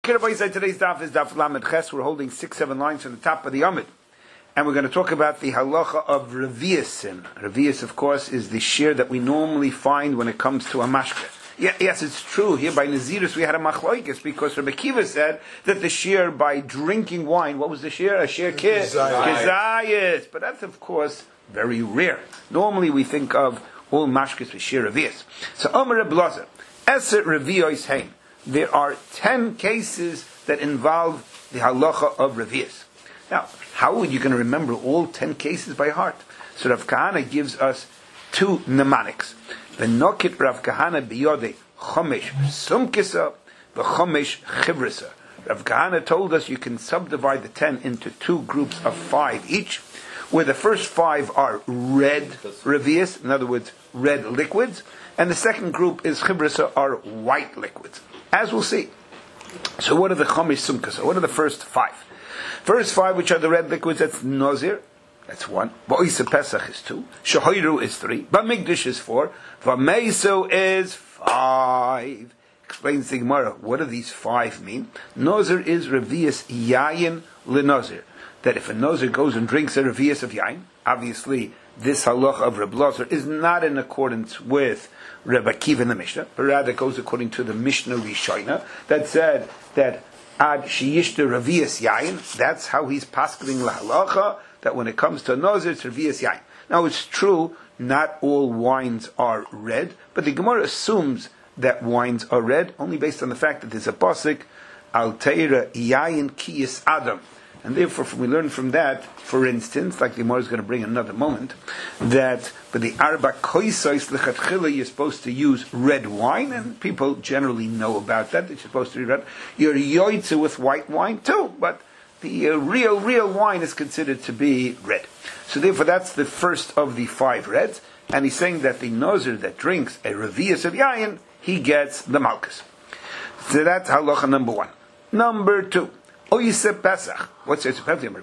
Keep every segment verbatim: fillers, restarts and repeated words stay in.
Today's daf is daf Lamed Ches. We're holding six, seven lines from the top of the Amid. And we're going to talk about the halacha of Reviusin. Revius, of course, is the shear that we normally find when it comes to a mashke. Yeah, yes, it's true. Here by Nazirus we had a machloikis because Rabbi Kiva said that the shear by drinking wine, what was the shear? A shear kid? Kezayis. But that's, of course, very rare. Normally we think of all mashkes with shear Revius. So, Omer Blazer, Eser Reviois Hein. There are ten cases that involve the halacha of Revius. Now, how are you going to remember all ten cases by heart? So Rav Kahana gives us two mnemonics. V'nokit Rav Kahana biyode chomesh sumkisa v'chomesh chivrisa. Rav Kahana told us you can subdivide the ten into two groups of five each, where the first five are red Revius, in other words, red liquids, and the second group is chivrisa, are white liquids. As we'll see. So what are the chomesh sumkasa? What are the first five? First five, which are the red liquids, that's Nozir, that's one. Ba'isa Pesach is two. Shahoiru is three. Ba'migdash is four. Va'meiso is five. Explains the Gemara, what do these five mean? Nozir is Revius Yayin LeNozir. That if a Nozir goes and drinks a Revius of Yayin, obviously this halacha of Reb Lozer is not in accordance with Rebbe Akiva in the Mishnah, but rather goes according to the Mishnah Rishoina that said that Ad Sheyishta Revius Yayin, that's how he's paskening la halacha, that when it comes to a Nozir, it's Revius Yayin. Now it's true, not all wines are red, but the Gemara assumes that wines are red, only based on the fact that there's a pasuk, Al Teira Yayin Kiyas Adam. And therefore, we learn from that, for instance, like the Gemara is going to bring another moment, that for the Arba Koisos Lechatchila, you're supposed to use red wine, and people generally know about that. They're supposed to be red. You're yoitze with white wine too, but the uh, real, real wine is considered to be red. So therefore, that's the first of the five reds. And he's saying that the Nozir that drinks a Revius of Yayin, he gets the Malchus. So that's halacha number one. Number two. Oyse Pesach. What's it?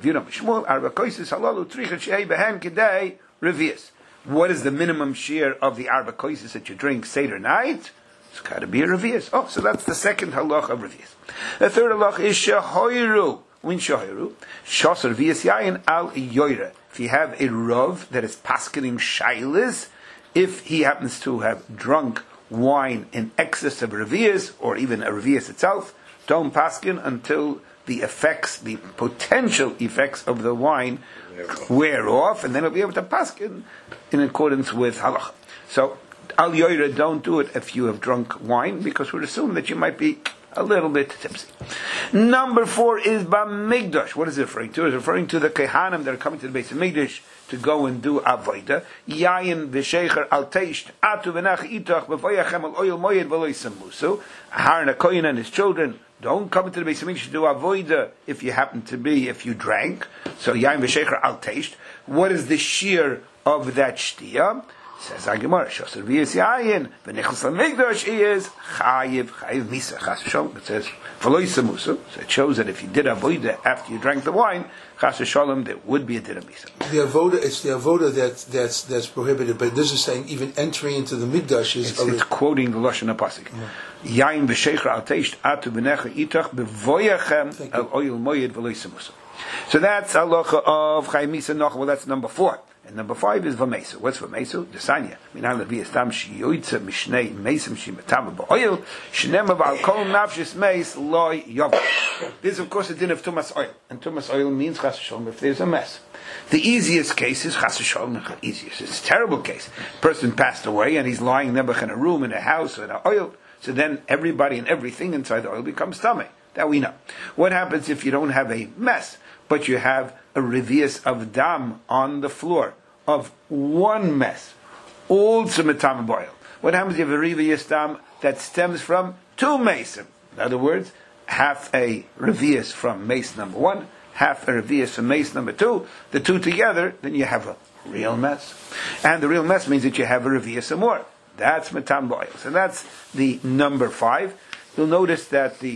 What is the minimum share of the arba koises that you drink Seder night? It's got to be a Revius. Oh, so that's the second halach of Revius. The third halach is shahoiru. When shahoiru, shas Revius yayin al yoyre. If you have a rov that is paskenim shailis, if he happens to have drunk wine in excess of Revius, or even a Revius itself, don't paskin until the effects, the potential effects of the wine wear off, and then he'll be able to paskin in accordance with halach. So, al yoyre, don't do it if you have drunk wine, because we're assuming that you might be a little bit tipsy. Number four is ba'migdash. What is it referring to? It's referring to the kehanim that are coming to the base of Migdash to go and do avodah. Yayin v'shecher al teisht atu v'nach itach b'voyachem al oil moyed v'lo yisamusu. Aharon HaKohen and his children don't come into the base of Migdash to do avodah if you happen to be, if you drank. So yayin v'shecher al teisht. What is the shear of that shtiyah? Says Agimar, Shosar Revius Yayin, V'nechus L'migdash is Chayiv, Chayiv Misa, Chas V'sholem. It says, V'lo Yisamusu. So it shows that if you did avodah after you drank the wine, Chas V'sholem, there would be a din of Misa. The avodah, it's the avodah that, that's, that's prohibited, but this is saying even entering into the Migdash is... It's, it's quoting the Lashon HaPasuk. Yayin V'shecher Al Teish, Atu V'necha Itach, B'voyachem, El Oyel Moyed, V'lo Yisamusu. So that's halacha of Chayiv Misa Noch. Well, that's number four. And number five is Vamesu. What's Vamesu? Desanya. Minal Levi Estam Shiyoitza Mishnei Mesim Shimatama Ba'oil Shnema Ba'al Kol Nafshis Meis Loi Yom. This is of course a din of Tumas Oil. And Tumas Oil means Chas V'Sholem if there's a mess. The easiest case is Chas V'Sholem. Easiest. It's a terrible case. Person passed away and he's lying nebuch in a room, in a house, in an oil. So then everybody and everything inside the oil becomes tummy. That we know. What happens if you don't have a mess, but you have a revius of dam on the floor of one mess, all tzimitam boil? What happens if you have a revius dam that stems from two mason? In other words, half a revius from mace number one, half a revius from mace number two, the two together, then you have a real mess. And the real mess means that you have a revius some more. That's mitam boil. So that's the number five. You'll notice that the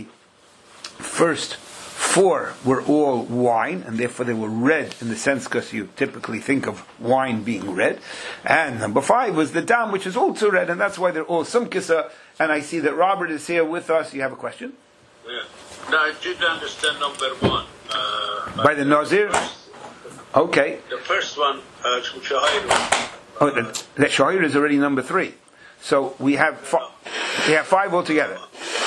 first four were all wine, and therefore they were red in the sense because you typically think of wine being red. And number five was the dam, which is also red, and that's why they're all sumkisa. And I see that Robert is here with us. You have a question? Yeah. No, I didn't understand number one. Uh, By the Nazir? Okay. The first one, uh, Shahayru. Oh, the, the Shahir is already number three. So we have fi- we have five altogether.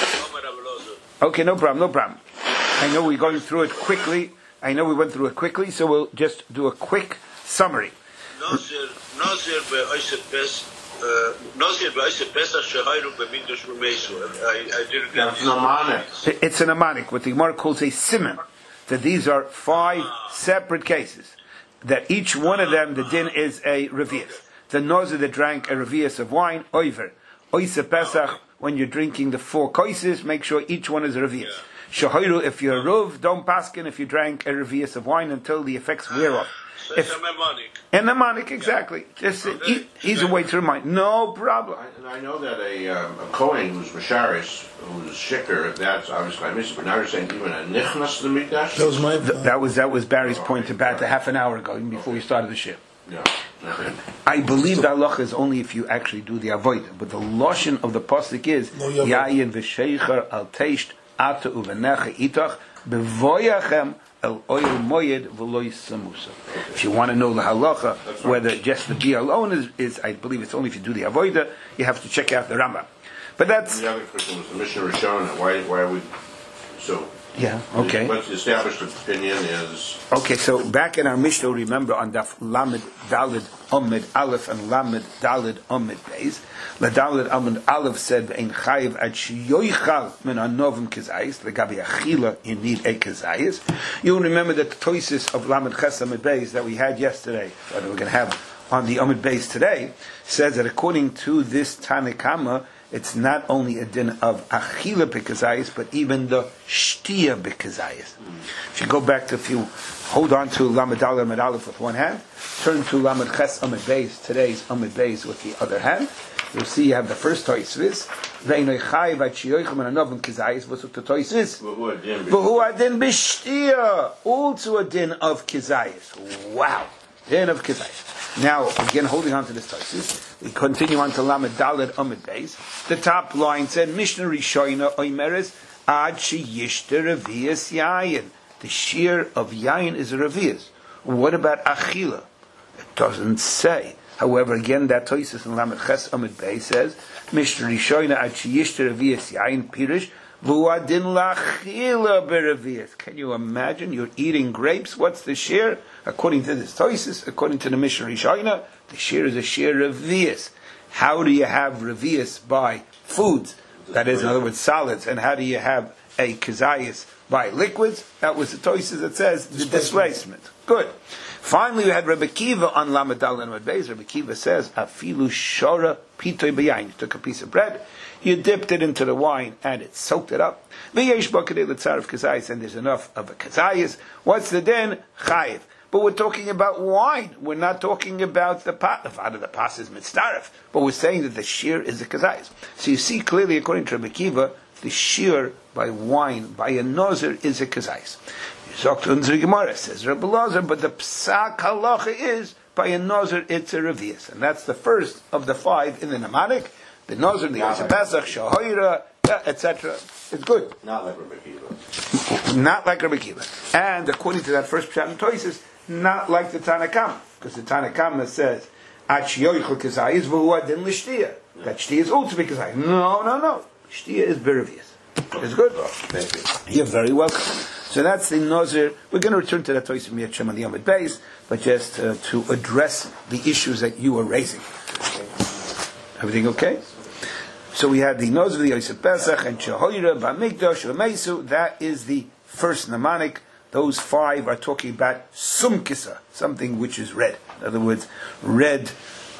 Okay, no problem, no problem. I know we're going through it quickly. I know we went through it quickly, so we'll just do a quick summary. Nazir, Nazir be'ayset bes, Nazir be'ayset bes Shahayru be'mindush b'meisu. I I didn't get It's mnemonic. It's a mnemonic, what the Gemara calls a simon. That these are five separate cases. That each one of them, the din is a revius. The Nazir that drank a revius of wine, oiver. Oise Pesach, when you're drinking the four koises, make sure each one is a revius. Shahayru, if you're a ruv, don't paskin if you drank a revius of wine until the effects wear off. So If, it's a mnemonic. a mnemonic, exactly. Just uh, e- easy way to remind. No problem. I, and I know that a, um, a Kohen who's Masharis, who's Shikr, that's obviously I missed it, but now you're saying even a Nichnas to the Mikdash? That was my. Th- that was that was Barry's point about a half an hour ago, even before we started the ship. Yeah. Okay. I believe the halacha is only if you actually do the avodah, but the lashon of the pasuk is No, yavod. Yayin v'sheicher al teisht ata uvenecha itach bevoyachem el oil moyed v'loy samusa. If you want to know the halacha, whether just the bia alone is, is, I believe it's only if you do the avodah, you have to check out the Rambam. But that's The other question was the Mishnah Rishon. Why, why are we so? yeah okay. What's the established opinion is Okay, so back in our Mishnah, remember on Daf Lamed Dalid Omid Aleph and Lamed Dalid Omid Beis, La Dalid Omid Aleph said, "Ein chayiv ad sheyoichal min anovim kezayis." The gabi achila, you need a kezayis. You'll remember that the toisis of Lamed Ches Omid Beis that we had yesterday, or that we're going to have on the Omid Beis today, says that according to this Tanakama, it's not only a din of achila b'kazayis, but even the shtia b'kazayis. If you go back to, if you hold on to Lamed Daled Amid Aleph with one hand, turn to Lamed Ches Amid Beis, today's Amid Beis with the other hand, you'll see you have the first toisvis. Ve'inoi chayiv achiyoichem and anovim kazayis. What's the toisvis? V'hu adin b'shtia, also a din of kazayis. Wow, din of kazayis. Now, again, holding on to this toisvis, we continue on to Lamed Daled Amid Beis. The top line said, Mishnah Rishoina Oimeres Ad Sheyishter Revius Yayin. The shear of Yayin is a Revius. What about Achila? It doesn't say. However, again, that toisis in Lamed Ches Amid Beis says, Mishnah Rishoina Ad Sheyishter Revius Yayin Pirish Vuadin Lachila Berevius. Can you imagine? You're eating grapes. What's the shear? According to this toisis, according to the Mishnah Rishoina, the shear is a shear of Revius. How do you have revius by foods? That is, in other words, solids. And how do you have a kazayas by liquids? That was the toises that says the displacement. Good. Finally, we had Rebbe Kiva on Lamed Daled Amid Beis. Rebbe Kiva says, "Afilu shora pitoy b'yayin." You took a piece of bread, you dipped it into the wine, and it soaked it up. V'yesh b'kadei l'tzaref kazayas, and there's enough of a kazayas. What's the din? Chayiv. But we're talking about wine. We're not talking about the pot. The father of the pas is mitzaref. But we're saying that the shear is the kazayis. So you see clearly, according to Rebbe Kiva, the shear by wine, by a nozer, is a kazayis. Zok to Unzer Gemara, says Rebbe Lazar, but the psak halacha is, by a nozer, it's a revius. And that's the first of the five in the mnemonic. The nozer, the Yosef Pesach, Shahoira, et cetera. It's good. not like Rebbe Kiva. Not like Rebbe Kiva. And according to that first pshat and toises, not like the Tanakama, because the Tanakama says, "At sheyoichel kazayis v'hu adin l'shtia." That shtia is also kazayis. No, no, no. Shtia is berivius. It's good. Thank you. You're very welcome. So that's the Nazir. We're going to return to that Toisim Yetchem on the Amid Beis, but just uh, to address the issues that you were raising. Everything okay? So we had the Nazir, the Yosef Pesach, and Shehoira, Ba'mikdash, V'meisu. That is the first mnemonic. Those five are talking about sumkisa, something which is red. In other words, red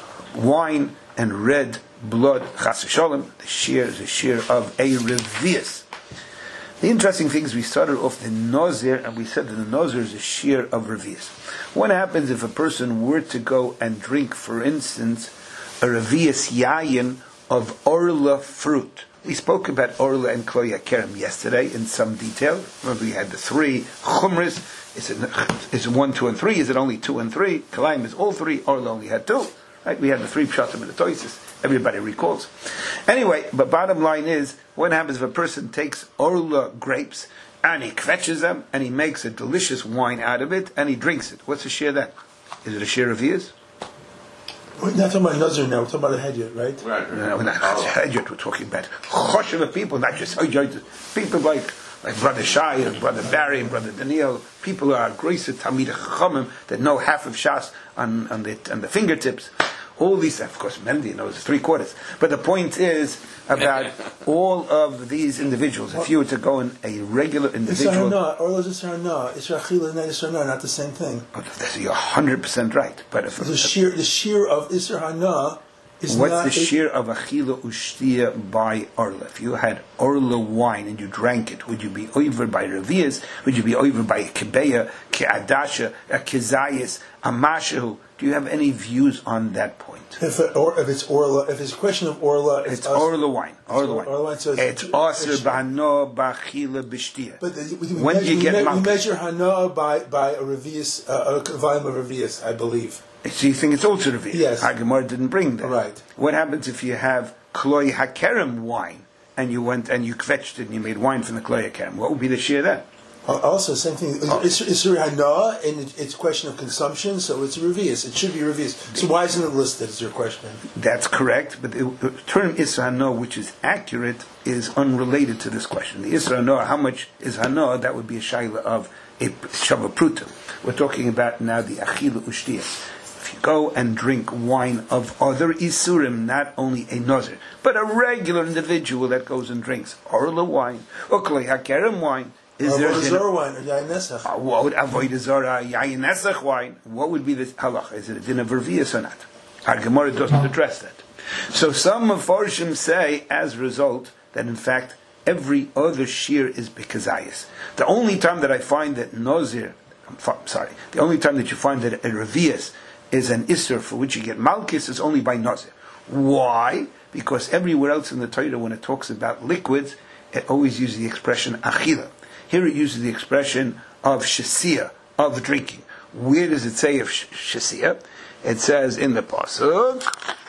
wine and red blood. Chas v'sholem. The shear is a shear of a revius. The interesting thing is we started off the Nazir, and we said that the Nazir is a shear of revius. What happens if a person were to go and drink, for instance, a revius yayin of orla fruit? We spoke about orla and kloya kerem yesterday in some detail. Remember, we had the three chumras. Is it, is it one, two, and three? Is it only two and three? Kalayim is all three. Orla only had two. Right? We had the three pshatim and the toises. Everybody recalls. Anyway, but bottom line is, what happens if a person takes orla grapes and he kvetches them, and he makes a delicious wine out of it, and he drinks it. What's a shear then? Is it a shear of his? We're not talking about Nazir now, we're talking about a Hedjot, right? Right. No, we're not Hedjot, we're talking about Choshev of people, not just Hedjot. People like like Brother Shai and Brother Barry and Brother Daniel, people who are Greece Talmid Chachamim that know half of Shas on, on, the, on the fingertips. All these, of course, Mendy knows three quarters. But the point is about all of these individuals. If you were to go in a regular individual, Isra Orla is Isra Hana, Isra Achila is not Isra Hana, not the same thing. Oh, you're hundred percent right. But if the shear, the shear of Isra Hana is what's not the shear of Achila Ushtia by Orla? If you had Orla wine and you drank it, would you be over by Revias? Would you be over by Kebeya, Keadasha, a Kezayis, a Mashahu? Do you have any views on that point? If it, or if it's Orla, if it's a question of Orla, it's, it's Orla wine. Orla wine. Orla wine so it's Aser B'Hana B'Achila B'Shtia. But the, we, when measure, you we, get me, Malchus, we measure Hana by by a Revius, uh, a volume of Revius, I believe. So you think it's also Revius? Yes. Hagemar didn't bring that. Right. What happens if you have Kloi Hakerem wine and you went and you kvetched it and you made wine from the Kloi Hakerem? What would be the shear then? Uh, also, same thing. Oh. It's it's Hana, and it, it's a question of consumption, so it's Revius. It should be Revius. So why isn't it listed? Is your question? That's correct, but the term Isra Hana, which is accurate, is unrelated to this question. The Isra Hana, how much is Hana? That would be a shaila of a Shava Pruta. We're talking about now the Achila Ushtia. If you go and drink wine of other Isurim, not only a Nazir, but a regular individual that goes and drinks Orla wine, or Klei Hakerem wine, is there Avodah Zarah wine or Yayin Nesach? Uh, what would Avodah Zarah, Yayin Nesach wine? What would be the halacha? Is it a din of Revius or not? Our Gemara doesn't address that. So some Mefarshim say, as a result, that in fact every other shear is Bekazayis. The only time that I find that Nazir, I'm sorry, the only time that you find that a Revius is an Isser for which you get Malchus is only by Nazir. Why? Because everywhere else in the Torah, when it talks about liquids, it always uses the expression Achila. Here it uses the expression of Shasiyah, of drinking. Where does it say of sh- Shasiyah? It says in the Pasuk,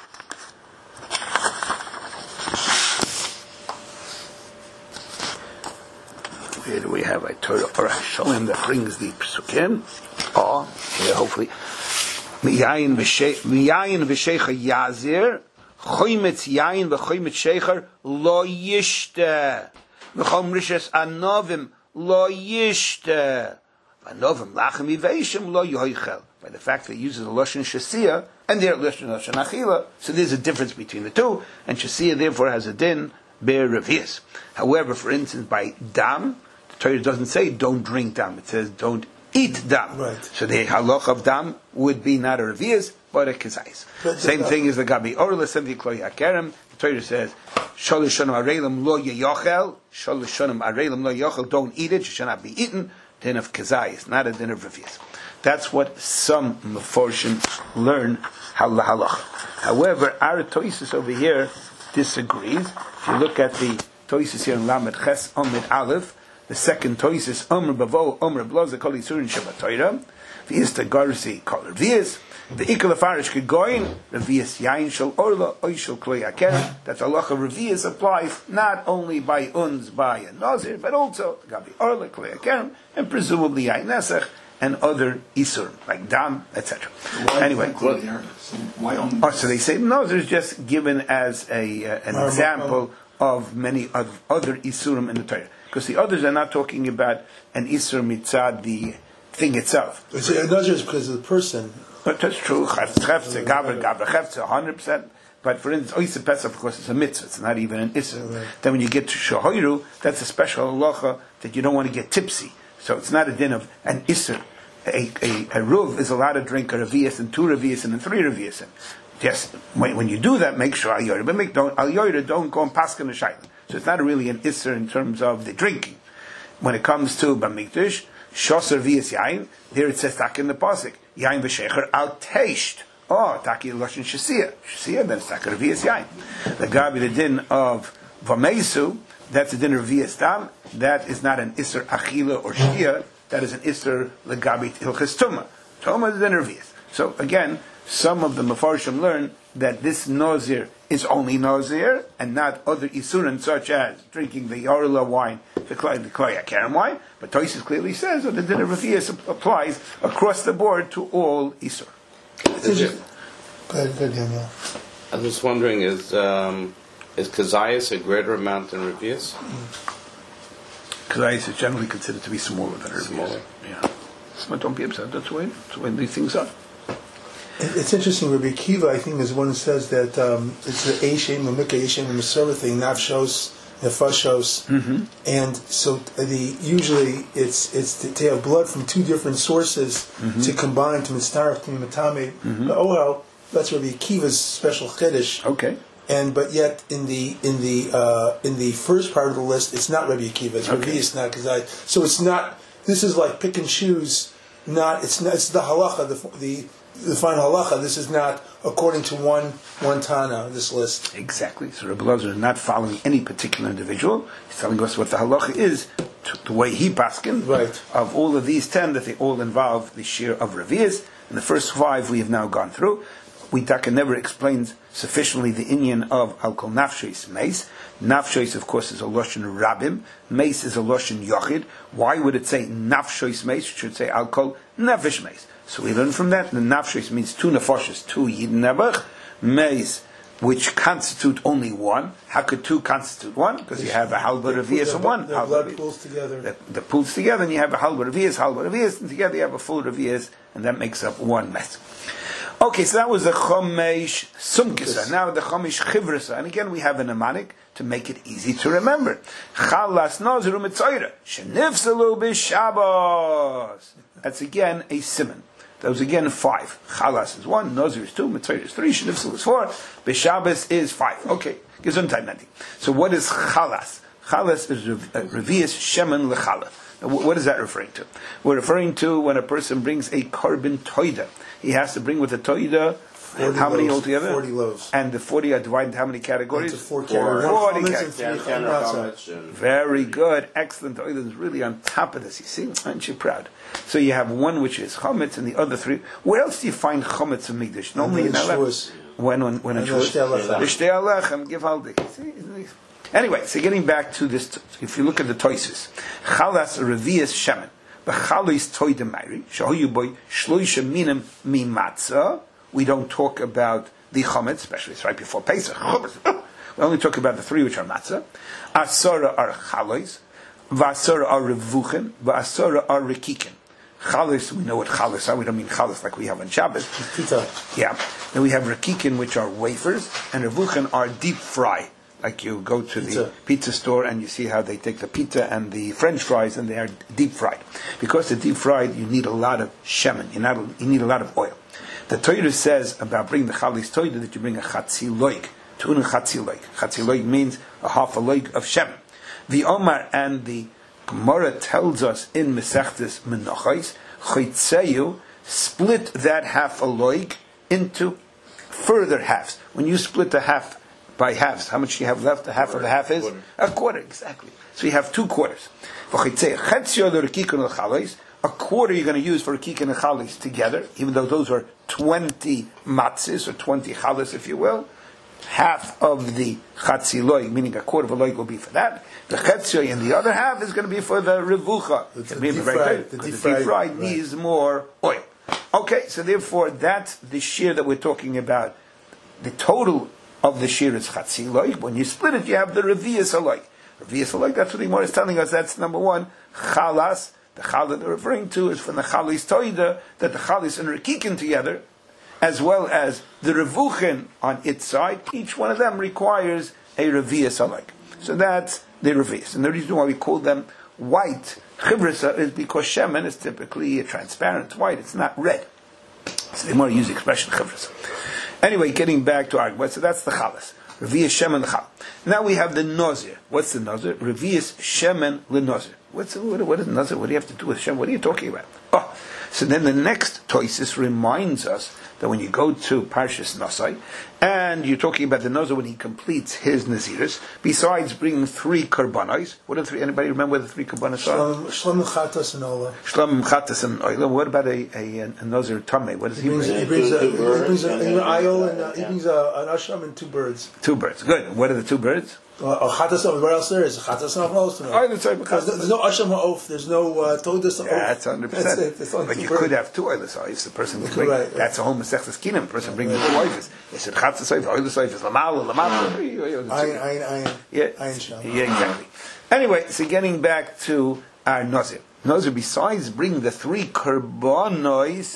where do we have a Torah or a Shalom that brings the Psukim? Oh, here hopefully. Miyayin v'shecha yazir, choymetz yayin v'choymetz shecher, lo yishte. V'chom rishes anovim, lo yishte. Anovim lachem yiveishim, lo yoichel. By the fact that it uses the Lashon Shasiyah, and their Lashon Lashon Achila, so there's a difference between the two, and Shasiyah therefore has a din, be'er revius. However, for instance, by dam, the Torah doesn't say don't drink dam, it says don't eat dam. Right. So the halach of dam would be not a revius, but a kezais. Same uh, thing as the gabi orla, same thing kloi hakerem. The Torah says, shalosh shonim arelim lo yeyochel, shalosh shonim arelim lo yeyochel, don't eat it, it should not be eaten, din of kezais, not a din of revius. That's what some Meforshim learn halach. However, our Toisus over here disagrees. If you look at the Toisus here in Lamed Ches Amid Aleph, the second Toisus, Omer Bavo, Omer Blaza, Kol Yisurin Shabbat Torah, V'yista Garsi, Kol Revius, V'ikal Afarish Kegoyin, Revius Yain Shal Orla, Oy Shal Kloi Hakerem. That halacha Revius applies not only by Uns, by a Nazir, but also Gabi Orla, Kloi Hakerem, and presumably Yain Nesach, and other Isur, like Dam, et cetera. Anyway, why only? Oh, so they say Nazir is just given as a uh, an example of many of other Isurim in the Torah. Because the others are not talking about an Isur mitzad, the thing itself. So Nazir is because of the person. But that's true. Chefze, Gabra, Gabra, Chefze, one hundred percent. But for instance, Oysa Pesach, of course, it's a mitzvah. It's not even an Isur. Right. Then when you get to Shahoiru, that's a special halacha that you don't want to get tipsy. So it's not a din of an Isur. A, a, a Ruv is allowed to drink a Revius and two Revius and three Revius. Yes, when, when you do that, make sure Al Yoyre. But make, don't, Al Yoyre, don't go and paskin the Shaitan. So it's not really an Isser in terms of the drinking. When it comes to Bamikdash, Shos Revius Yain, there it says tak in the Pasuk, Yain v'shecher al teisht. Oh, taki Lashon Shasiyah. Shasiyah, then it's tak Revius Yain. The Gabi, the din of Vamesu, that's the din of Revius Dam, that is not an Isser Achila or Shia, that is an Isser Legabi Hilchas Tumah. Tumah is an Revius. So again, some of the Mefarshim learn that this Nazir is only Nazir and not other Isurim such as drinking the Yorla wine, the Kloya Karen wine. But Tosis clearly says that the din of Revius applies across the board to all Isur. Go ahead, go ahead, Daniel. I was just wondering, is um, is Kazayas a greater amount than Revius? Kazayas is generally considered to be smaller than Revius. Smaller. Yeah. So don't be upset. That's the way, that's the way these things are. It's interesting. Rabbi Akiva, I think, is one who says that um, it's the Eishem, the Mikra Eishem, the Masorah thing, Nafshos, Nefashos, mm-hmm. and so the usually it's it's to, to have blood from two different sources mm-hmm. to combine to Mitzaref to Matame. Mm-hmm. But oh well, that's Rabbi Akiva's special chiddush. Okay. And but yet in the in the uh, in the first part of the list, it's not Rabbi Akiva. It's Rabbi, it's not Kazai. So it's not. This is like pick and choose. Not it's not, it's the halacha the the. The final halacha. This is not according to one one Tana. This list exactly. So Rabbi Elazar is not following any particular individual. He's telling us what the halacha is, to, the way he paskin. Right. Of all of these ten, that they all involve the shir of Revius. And the first five we have now gone through. We Taka never explained sufficiently the inyan of al kol nafshos meis. Nafshos, of course, is a lashon rabim. Meis is a lashon yochid. Why would it say nafshos meis? It should say al kol nefesh meis. So we learn from that, the nafshos means two nefashos, two yid nebach, meis, which constitute only one. How could two constitute one? Because you have a halba revius of one. The blood pulls together. The, the pulls together, and you have a halba revius, halba revius, and together you have a full revius, and that makes up one mess. Okay, so that was the chomesh sumkisa. Now the chomesh chivrasa, and again we have a mnemonic to make it easy to remember. Chalas naziru mitzayra shenifsalu b'Shabbos. That's again a simon. Those again five. Chalas is one, Nazir is two, Mitzvah is three, Shnifsel is four, B'Shabbos is five. Okay, Gesundheit Nati. So what is Chalas? Chalas is Revius Shemen Lechala. What is that referring to? We're referring to when a person brings a carbon toida. He has to bring with a toida how many loaves, altogether? Forty loaves. And the forty are divided how many categories? Into four categories. Forty categories. Very good, excellent. Toida is really on top of this. You see, aren't you proud? So you have one which is chametz, and the other three. Where else do you find chametz in Mikdash? Normally in Shavuos. When when when in Shavuos. L'shtei alechem give haldik. Anyway, so getting back to this, if you look at the toises, chalas revius shemen, b'chalis toida mayri shahoyu boy shloisha minim mimatzah. We don't talk about the chametz, especially it's right before Pesach. We only talk about the three which are matzah. Asara are chalos, v'asara are revuchen, v'asara are rekikin. Chalos, we know what chalos are. We don't mean chalos like we have on Shabbos. Pita. Yeah. Then we have rekikin, which are wafers, and revuchen are deep fry. Like you go to pizza. the pizza store and you see how they take the pizza and the French fries and they are deep fried. Because they're deep fried, you need a lot of shemen. You, not, you need a lot of oil. The Torah says about bringing the chalis toida that you bring a chatzi loik. Tun chatzi loik. Chatzi loik means a half a loik of shemen. The Omar and the Gemara tells us in Mesechtes Menachos, Chitzeyu, split that half a loik into further halves. When you split the half by halves, how much do you have left? The half quarter, of the half is? Quarter. A quarter, exactly. So you have two quarters. A quarter you're going to use for a kik and a chalis together, even though those are twenty matzis, or twenty chalis, if you will. Half of the chatzi loy, meaning a quarter of a loy, will be for that. The chetzi and the other half is going to be for the revucha. The, the, the deep fried, the, the deep deep fried, fried right. needs more oil. Okay, so therefore that's the shear that we're talking about. The total of the shear is chatzi loy. When you split it, you have the revius loy. Revius loy, that's what the Gemara is telling us. That's number one, chalas. The chal that they're referring to is from the chalis toida, that the chalis and rekikin together, as well as the revuchen on its side, each one of them requires a revius alike. So that's the revius. And the reason why we call them white chivrisa is because shemen is typically a transparent white, it's not red. So they more use the expression chivrisa. Anyway, getting back to argument, so that's the chalas. Revius shemen the chal. Now we have the nazir. What's the nazir? Revius shemen le nazir. What's what, what is Nazir? What do you have to do with Hashem? What are you talking about? Oh, so then the next Toisis reminds us that when you go to Parshas Nasai, and you're talking about the Nazir when he completes his Naziris, besides bringing three Karbanos, what are three? Anybody remember what the three Karbanos are? Shlom, Chatas, and Ola. Shlom, Chatas, and Ola. What about a, a, a Nazir Tameh? What does he, he brings? bring? He brings, a, he brings a, an ayol, and uh, he brings a, an asham and two birds. Two birds. Good. What are the two birds? Uh, Chatas, what else there is? Chatas and Ola. Oh, that's right. Because there's no asham ha'of. There's no uh, todas ha'of. Yeah, that's one hundred percent. That's it. That's but you birds. could have two oilers eyes. The person would bring. Right, right. That's a whole Masechtas Kinam. The person brings two oilers. They said Chatzas oif, oilers oif is lamal, lamal. Ayin, ayin, ayin. Yeah, Ayin sham. yeah, exactly. Anyway, so getting back to our Nazir. Nazir, besides bringing the three Karbanos,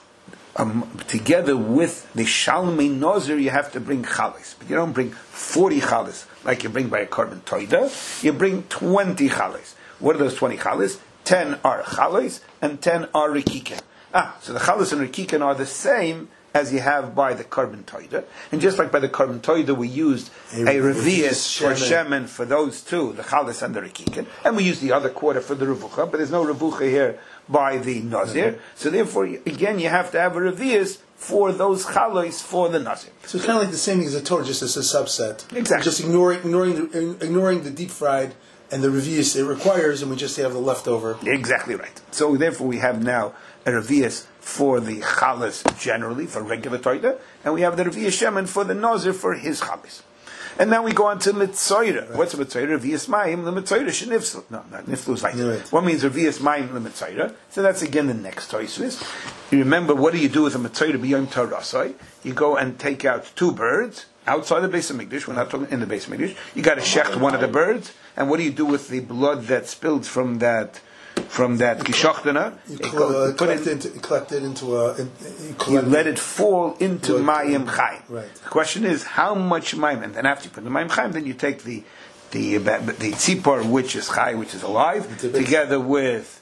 um, together with the Shalmei Nazir, you have to bring Chalis. But you don't bring forty Chalis like you bring by a Korban Toida. You bring twenty Chalis. What are those twenty Chalis? ten are Chalis and ten are Rikiken. Ah, so the Chalis and Rikiken are the same as you have by the Korban Toida. And just like by the Korban Toida, we used a, a Revius for Shemen for those two, the Chalis and the Rikiken. And we used the other quarter for the Revucha, but there's no Revucha here by the Nazir. Mm-hmm. So therefore, again, you have to have a Revius for those Chalos for the Nazir. So it's kind of like the same thing as the Torah, just as a subset. Exactly. Just ignoring, ignoring, the, ignoring the deep fried and the Revius it requires, and we just have the leftover. Exactly right. So therefore, we have now a Revius for the Chalas generally, for regular Toida, and we have the Revius Shemen for the Nazir for his Chalas. And now we go on to Mitzoira. Right. What's a Mitzoira? Revius Mayim, the Mitzoira Shenifslu. No, not Niflu is like right. What means Revius Mayim, the Mitzoira? So that's again the next Toisvis. You remember, what do you do with a Mitzoira beyond Torasai? You go and take out two birds outside the base of Mikdash. We're not talking in the base of Mikdash. You got to shecht one of the birds, and what do you do with the blood that spilled from that? From that gishochtana, you, cl- uh, collect, it, into, collect it into a. In, you, you let it fall into mayim chayim. Right. The question is how much mayim, and then after you put the mayim chayim, then you take the the the, the tzipor, which is chay, which is alive, together with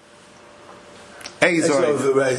Azor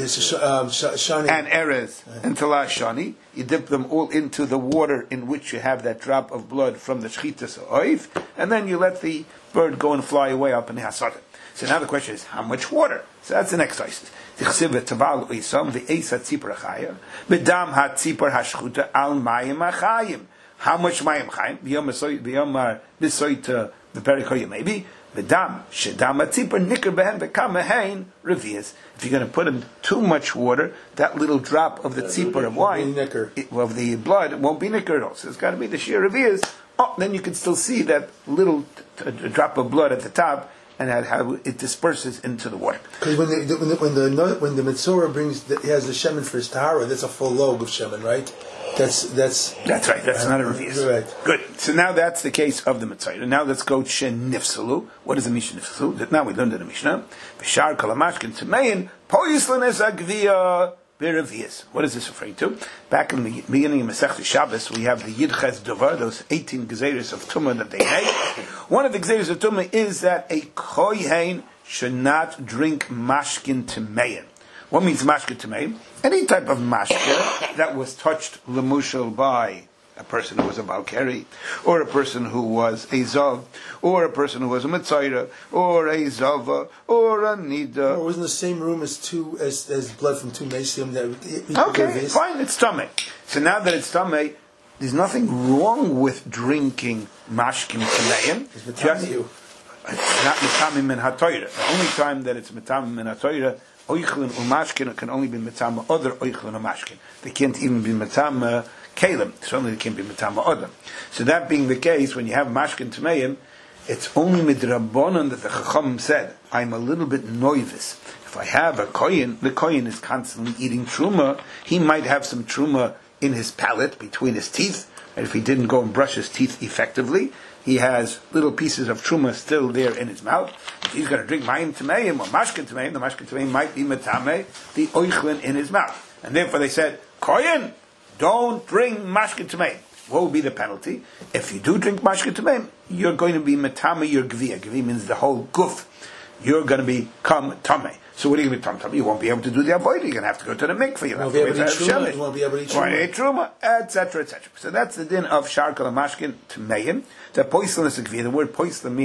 um, and Erez right. and Talah Shani. You dip them all into the water in which you have that drop of blood from the shchitas oif, and then you let the bird go and fly away up in the hasadim. So now the question is, how much water? So that's the next isis. Tichsiv taval uisam v'eisa tzipor chaya b'dam ha tzipor hashchuta al mayim achayim. How much mayim chayim? B'yom b'yom b'soita b'perikoyim maybe b'dam shedam ha tzipor nikar behen v'kam hein revius. If you're going to put in too much water, that little drop of the tzipor of wine, it, of the blood, it won't be nikar at all. So it's got to be the sheer revius. Oh, then you can still see that little t- t- drop of blood at the top, and how it disperses into the water. Because when the, when the when the when the Mitzorah brings the, he has the shemen for his tahara, that's a full log of shemen, right? That's that's that's right. That's uh, not a revius. Right. Good. So now that's the case of the Mitzorah. Now let's go shenifsalu. What is the Mishnah nifsalu? Now we learned in the Mishnah. V'shar kalamashkin tmein poyislan es agvia. What is this referring to? Back in the beginning of Masechta Shabbos, we have the Yidches Dovar, those eighteen Gezeres of Tumah that they make. One of the Gezeres of Tumah is that a Kohen should not drink mashkin Tamein. What means mashkin Tamein? Any type of mashkin that was touched lemushal by a person who was a Balkari, or a person who was a Zav, or a person who was a Mitzayra, or a Zava, or a Nida. Or it was in the same room as two as, as blood from two Mesium. That okay, fine, it's Tameh. So now that it's Tameh, there's nothing wrong with drinking Mashkim Tameim. It's Matamim. It's not Matamim in HaTorah. The only time that it's Matamim in HaTorah, Oichlin or Mashkin can only be Matamah other Oichlin or Mashkin. They can't even be Matamah Kalim. Certainly they can't be Matamah Odom. So that being the case, when you have Mashkin Tameim, it's only Midrabonon that the Chacham said, I'm a little bit nervous. If I have a Kohen, the Kohen is constantly eating Truma, he might have some Truma in his palate, between his teeth, and if he didn't go and brush his teeth effectively, he has little pieces of Truma still there in his mouth. If he's going to drink Mayim Tameim or Mashkin Tameim, the Mashkin Tameim might be Matameh, the Oichlin in his mouth. And therefore they said, Kohen, don't drink mashkin tameim. What will be the penalty? If you do drink mashkin tameim, you're going to be metame your gviya. Gviya means the whole guf. You're going to become tameh. So what are you going to become tameh? You won't be able to do the avoid. You're going to have to go to the mikveh. You'll have to wait to have shemesh. You won't be able to eat truma, et cetera, et cetera. So that's the din of sharkal and mashkin tameim. The poislan is a gviya. The word poislan means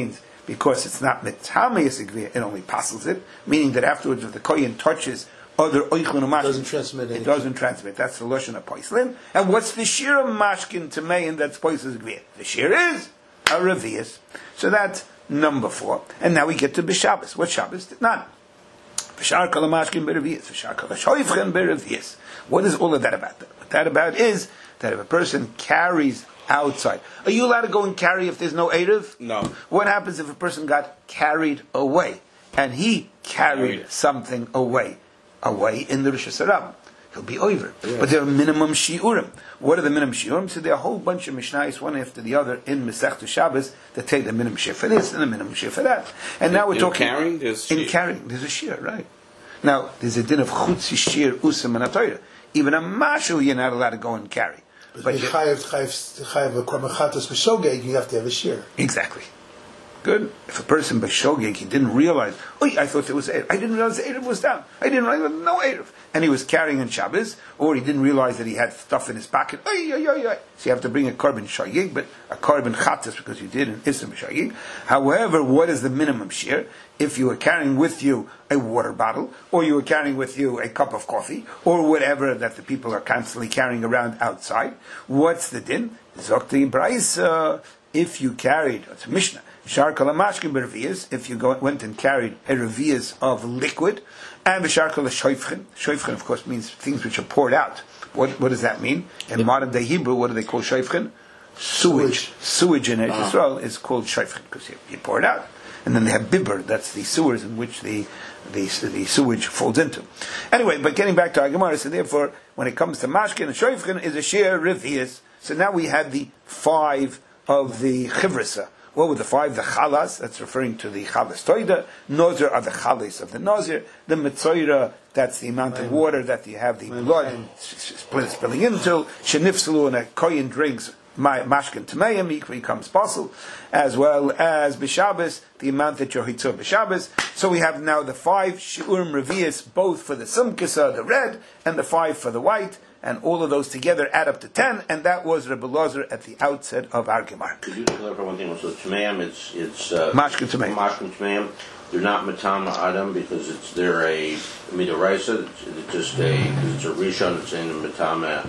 because it's not metame it only passes it, meaning that afterwards if the kohen touches other oichlin or mashkin, doesn't transmit it anything. doesn't transmit. That's the lashon of poislin. And what's the shir of mashkin to mein that's poislin's gvir? The shir is a revius. So that's number four. And now we get to b'Shabbos. What Shabbos? None. V'shar kol mashkin b'revius. V'shar kol shoyfchen b'revius. What is all of that about? What that about is that if a person carries outside, are you allowed to go and carry if there's no eruv? No. What happens if a person got carried away and he carried Carried. something away, away in the Rosh Hashanah? He'll be over. Yeah. But there are minimum shiurim. What are the minimum shiurim? So there are a whole bunch of mishnayos, one after the other, in Masechta Shabbos that take the minimum shir for this and the minimum shir for that. And now we're in talking carrying. There's in shir. carrying. There's a shir, right? Now there's a din of chutzi shir usam and atoyra. Even a mashal you're not allowed to go and carry. But, But you chayav chayav a kormachatos b'shogeg, you have to have a shear. exactly. Good. If a person by shogeg, he didn't realize, oh, I thought there was Erev. I didn't realize the Erev was down. I didn't realize there was no Erev. And he was carrying in Shabbos, or he didn't realize that he had stuff in his pocket. Oy, oy, oy, oy. So you have to bring a korban shogeg, but a korban chatas because you did an ism shogeg. However, what is the minimum share? If you were carrying with you a water bottle, or you were carrying with you a cup of coffee, or whatever that the people are constantly carrying around outside, what's the din? Zokti Braisa, if you carried, it's a Mishnah, Shar Kalamashkin Bervias, if you go, went and carried a revias of liquid, and Shar Kalashoifchen, Shoifchen of course means things which are poured out. What, what does that mean? In modern day Hebrew, what do they call Shoifchen? Sewage. Sewage in Eretz Yisrael is called Shoifchen, because you, you pour it out. And then they have bibber, that's the sewers in which the, the the sewage folds into. Anyway, but getting back to our Gemara, so therefore, when it comes to mashkin and shoifchen, is a shir revius. So now we had the five of the chivrisa. What were the five? The chalas, that's referring to the chalas toida. Nozer are the chalas of the nozer. The metzoira, that's the amount of water that you have the blood spilling into. Shenifsalu, and a kohen drinks mashkin tameim, he becomes possible, as well as b'Shabbos, the amount that you're hitzor b'Shabbos. So we have now the five shiurim revius, both for the sumkisa, the red, and the five for the white, and all of those together add up to ten, and that was Rebbe Lazar at the outset of our Gemara. Could you clarify one thing? So tameim, it's it's uh, Mashkin tameim. Mashkin tameim. They're not matama adam because it's they're a midoraisa. It's, it's just a because it's a rishon. It's in matama.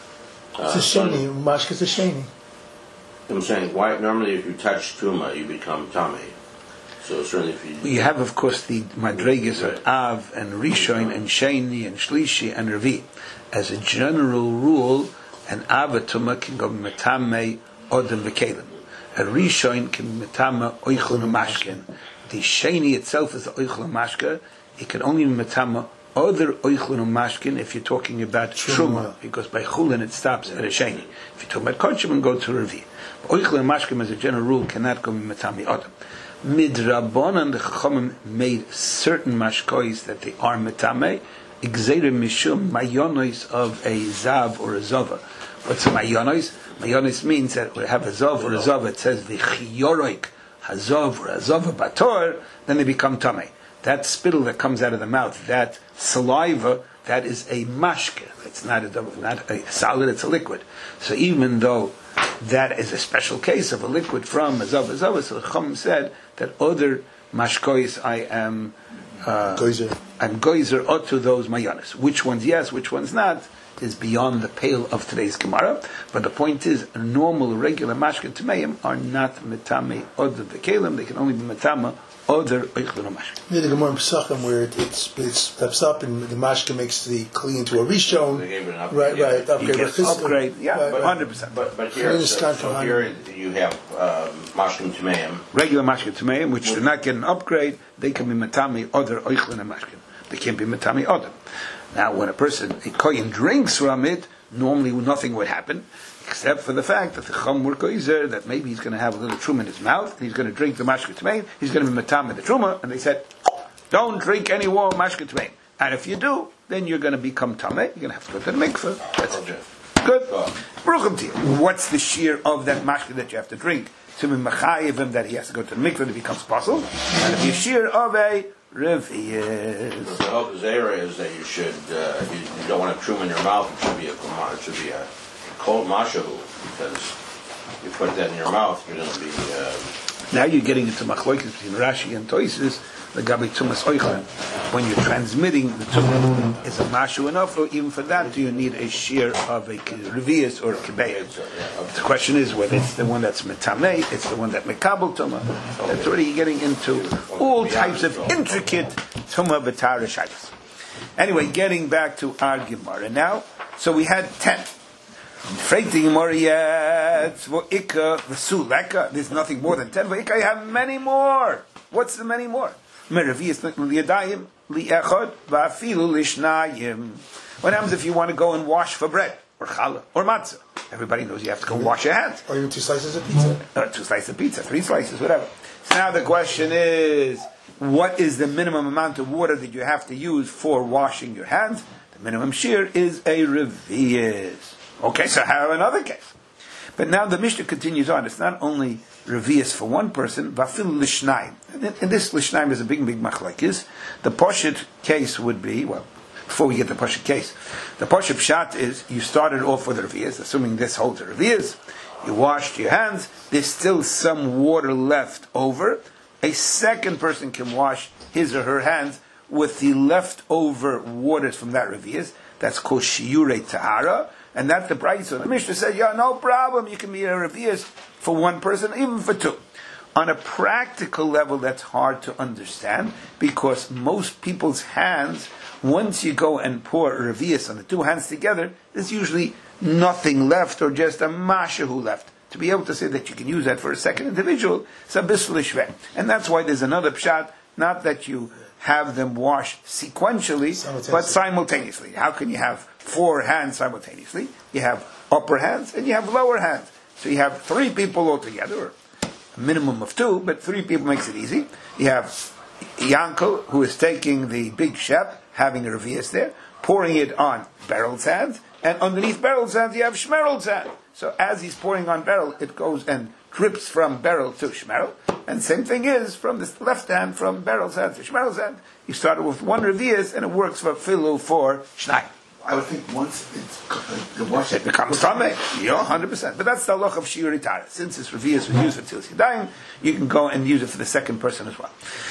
Uh, It's a sheni, mashka's a sheni. I'm saying, why normally if you touch truma, you become tame. So certainly if you You have, of course, the madregas of Av and Rishon and Sheni and Shlishi and Revi. As a general rule, an Avatuma can go metame odem v'kelim. A Rishon can be metame oichlin mashkin. The Sheni itself is the oichlin mashka. It can only be metame other oichlin mashkin if you're talking about truma, because by chulin it stops at a Sheni. If you're talking about kodshim, and go to Revi. Oichlin mashkin, as a general rule, cannot go metame odem. Midrabanan, the Chachamim made certain mashkois that they are metame. Exerim mishum mayonos of a zav or a zova. What's a mayonos? Mayonos means that we have a zav or a zova. It says v'chiyoroik hazav or a zova bator. Then they become tame. That spittle that comes out of the mouth, that saliva, that is a mashke. It's not a not a solid. It's a liquid. So even though that is a special case of a liquid from a zav a zova, so the Chacham said that other mashkois I am. Uh, Goizer. I'm goizer out to those mayanis. Which ones yes, which ones not, is beyond the pale of today's Gemara. But the point is, normal, regular mashkin tameim are not metame other the kelim. They can only be metame other oichlin mashkin. Yeah, the Gemara in Pesachim where it, it's it steps up and the mashka makes the kli into a They rishon. gave it an upgrade. Right, yeah. right. You Upgrade. get But upgrade, yeah, right, right. one hundred percent. But but here, Clean so, is so count here you have um, mashkin tameim. Regular mashkin tameim, which do not get an upgrade, they can be metame other oichlin mashkin. They can't be metame other. Now, when a person a kohen drinks from it, normally nothing would happen, except for the fact that the chum were koizer, that maybe he's going to have a little truma in his mouth, and he's going to drink the mashkin tameim, he's going to be metame the truma, and they said, don't drink any more mashkin tameim. And if you do, then you're going to become tameh. You're going to have to go to the mikveh. That's it. Good. Baruch to you. What's the shear of that mashkin that you have to drink to be mechayev him that he has to go to the mikveh that becomes possible? And if you shear of a revius. The whole zera is that you should uh, you, you don't want to truma in your mouth. It should be a it should be a cold mashahu because you put that in your mouth, you're going to be uh, Now you're getting into machlokes between Rashi and Toises, the Gabi Tumas Oichlan. When you're transmitting the Tumah, is a mashu enough, or even for that, do you need a shear of a revius or a kibeya? The question is whether it's the one that's metamei, it's the one that mekabel Tumah. That's already getting into all types of intricate Tumah B'tara Shayas. Anyway, getting back to our Gemara now. So we had ten. There's nothing more than ten. You have many more. What's the many more? What happens if you want to go and wash for bread or challah or matzah? Everybody knows you have to go wash your hands. Or even two slices of pizza. Or two slices of pizza, three slices, whatever. So now the question is, what is the minimum amount of water that you have to use for washing your hands? The minimum shear is a revius. Okay, so have another case. But now the Mishnah continues on. It's not only revius for one person, vafil lishnaim. And this lishnaim is a big, big machlekes. The poshet case would be, well, before we get the poshet case, the poshet pshat is, you started off with revius, assuming this holds a revius, you washed your hands, there's still some water left over, a second person can wash his or her hands with the leftover waters from that revius. That's called shiurei tahara. And that's the price. So the Mishnah said, yeah, no problem, you can be a revius for one person, even for two. On a practical level, that's hard to understand, because most people's hands, once you go and pour revius on the two hands together, there's usually nothing left, or just a mashahu left. To be able to say that you can use that for a second individual, it's a bisl ishveh. And that's why there's another pshat, not that you have them wash sequentially, simultaneously. But simultaneously. How can you have four hands simultaneously? You have upper hands and you have lower hands. So you have three people altogether, or a minimum of two, but three people makes it easy. You have Yankel, who is taking the big shep, having a revius there, pouring it on Beryl's hands, and underneath Beryl's hands you have Shmerel's hand. So as he's pouring on Beryl, it goes and drips from Beryl to Shmerel. And same thing is from the left hand, from Beryl's hand to Shmerel's hand. You started with one revius, and it works for filu for Shnai. I would think once it's the wash it becomes tamei. Yeah, one hundred percent. But that's the halach of shiur tara. Since this revius was used for Tzilas Yadayim, you can go and use it for the second person as well.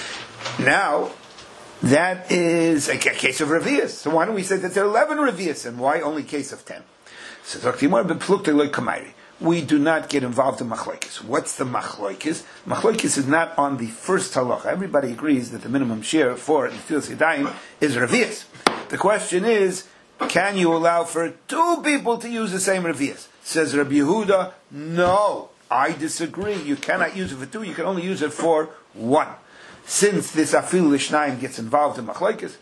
Now, that is a case of revius. So why don't we say that there are eleven revius, and why only case of ten? So we do not get involved in machlokes. What's the machlokes? Machlokes is not on the first halacha. Everybody agrees that the minimum share for the Tzilas Yadayim is revius. The question is, can you allow for two people to use the same revius? Says Rabbi Yehuda, no, I disagree. You cannot use it for two, you can only use it for one. Since this afil l'shnayim gets involved in machlokes,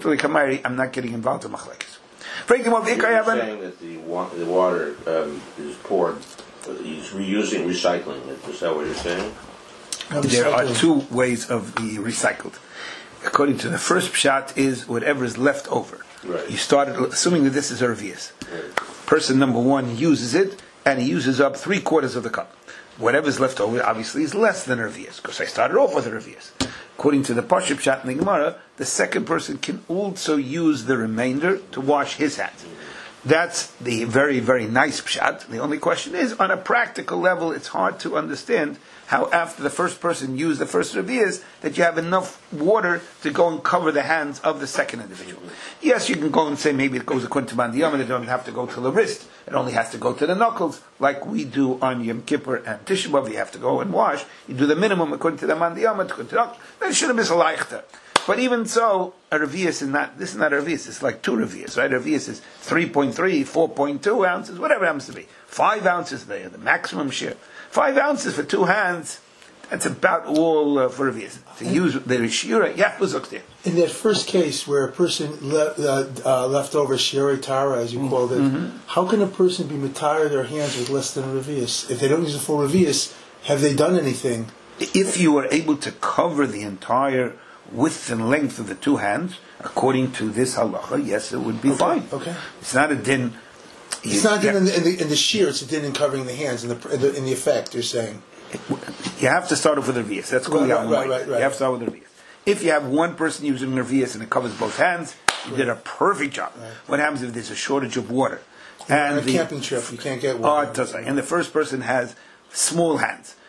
I'm not getting involved in machlokes. You're saying that the, wa- the water um, is poured, he's reusing, recycling it. Is that what you're saying? There are two ways of the recycled. According to the first pshat is whatever is left over. Right. You started, assuming that this is a revius. Right. Person number one uses it, and he uses up three quarters of the cup. Whatever is left over, obviously, is less than a revius, because I started off with a revius. According to the Pashup Pshat in the Gemara, the second person can also use the remainder to wash his hands. That's the very, very nice Pshat. The only question is, on a practical level, it's hard to understand how after the first person used the first revius, that you have enough water to go and cover the hands of the second individual. Yes, you can go and say maybe it goes according to Mandiyam, and it doesn't have to go to the wrist. It only has to go to the knuckles, like we do on Yom Kippur and Tisha B'Av. You have to go and wash. You do the minimum according to the Mandiyam, according to the knuckles. Then it shouldn't be a leichter. But even so, a revius is not, this is not a revius, it's like two revius, right? A revius is three point three, four point two ounces, whatever it happens to be. Five ounces there, the maximum share. Five ounces for two hands, that's about all uh, for revius. To use the shira, yeah, was there. In that first case where a person le- uh, uh, left over shiurei tara, as you mm-hmm. called it, mm-hmm. how can a person be matar their hands with less than a revius? If they don't use a full revius, have they done anything? If you were able to cover the entire width and length of the two hands, according to this halacha, yes, it would be okay. fine. Okay. It's not a din. It's you, not a din in the, in, the, in the shear, it's a din in covering the hands, in the, in the, in the effect, you're saying. You have to start off with a revius. That's called right, right, right, right. You have to start with a revius. If you have one person using a revius and it covers both hands, you did a perfect job. Right. What happens if there's a shortage of water? And on a the, camping trip, you can't get water. Oh, it does. And the first person has small hands.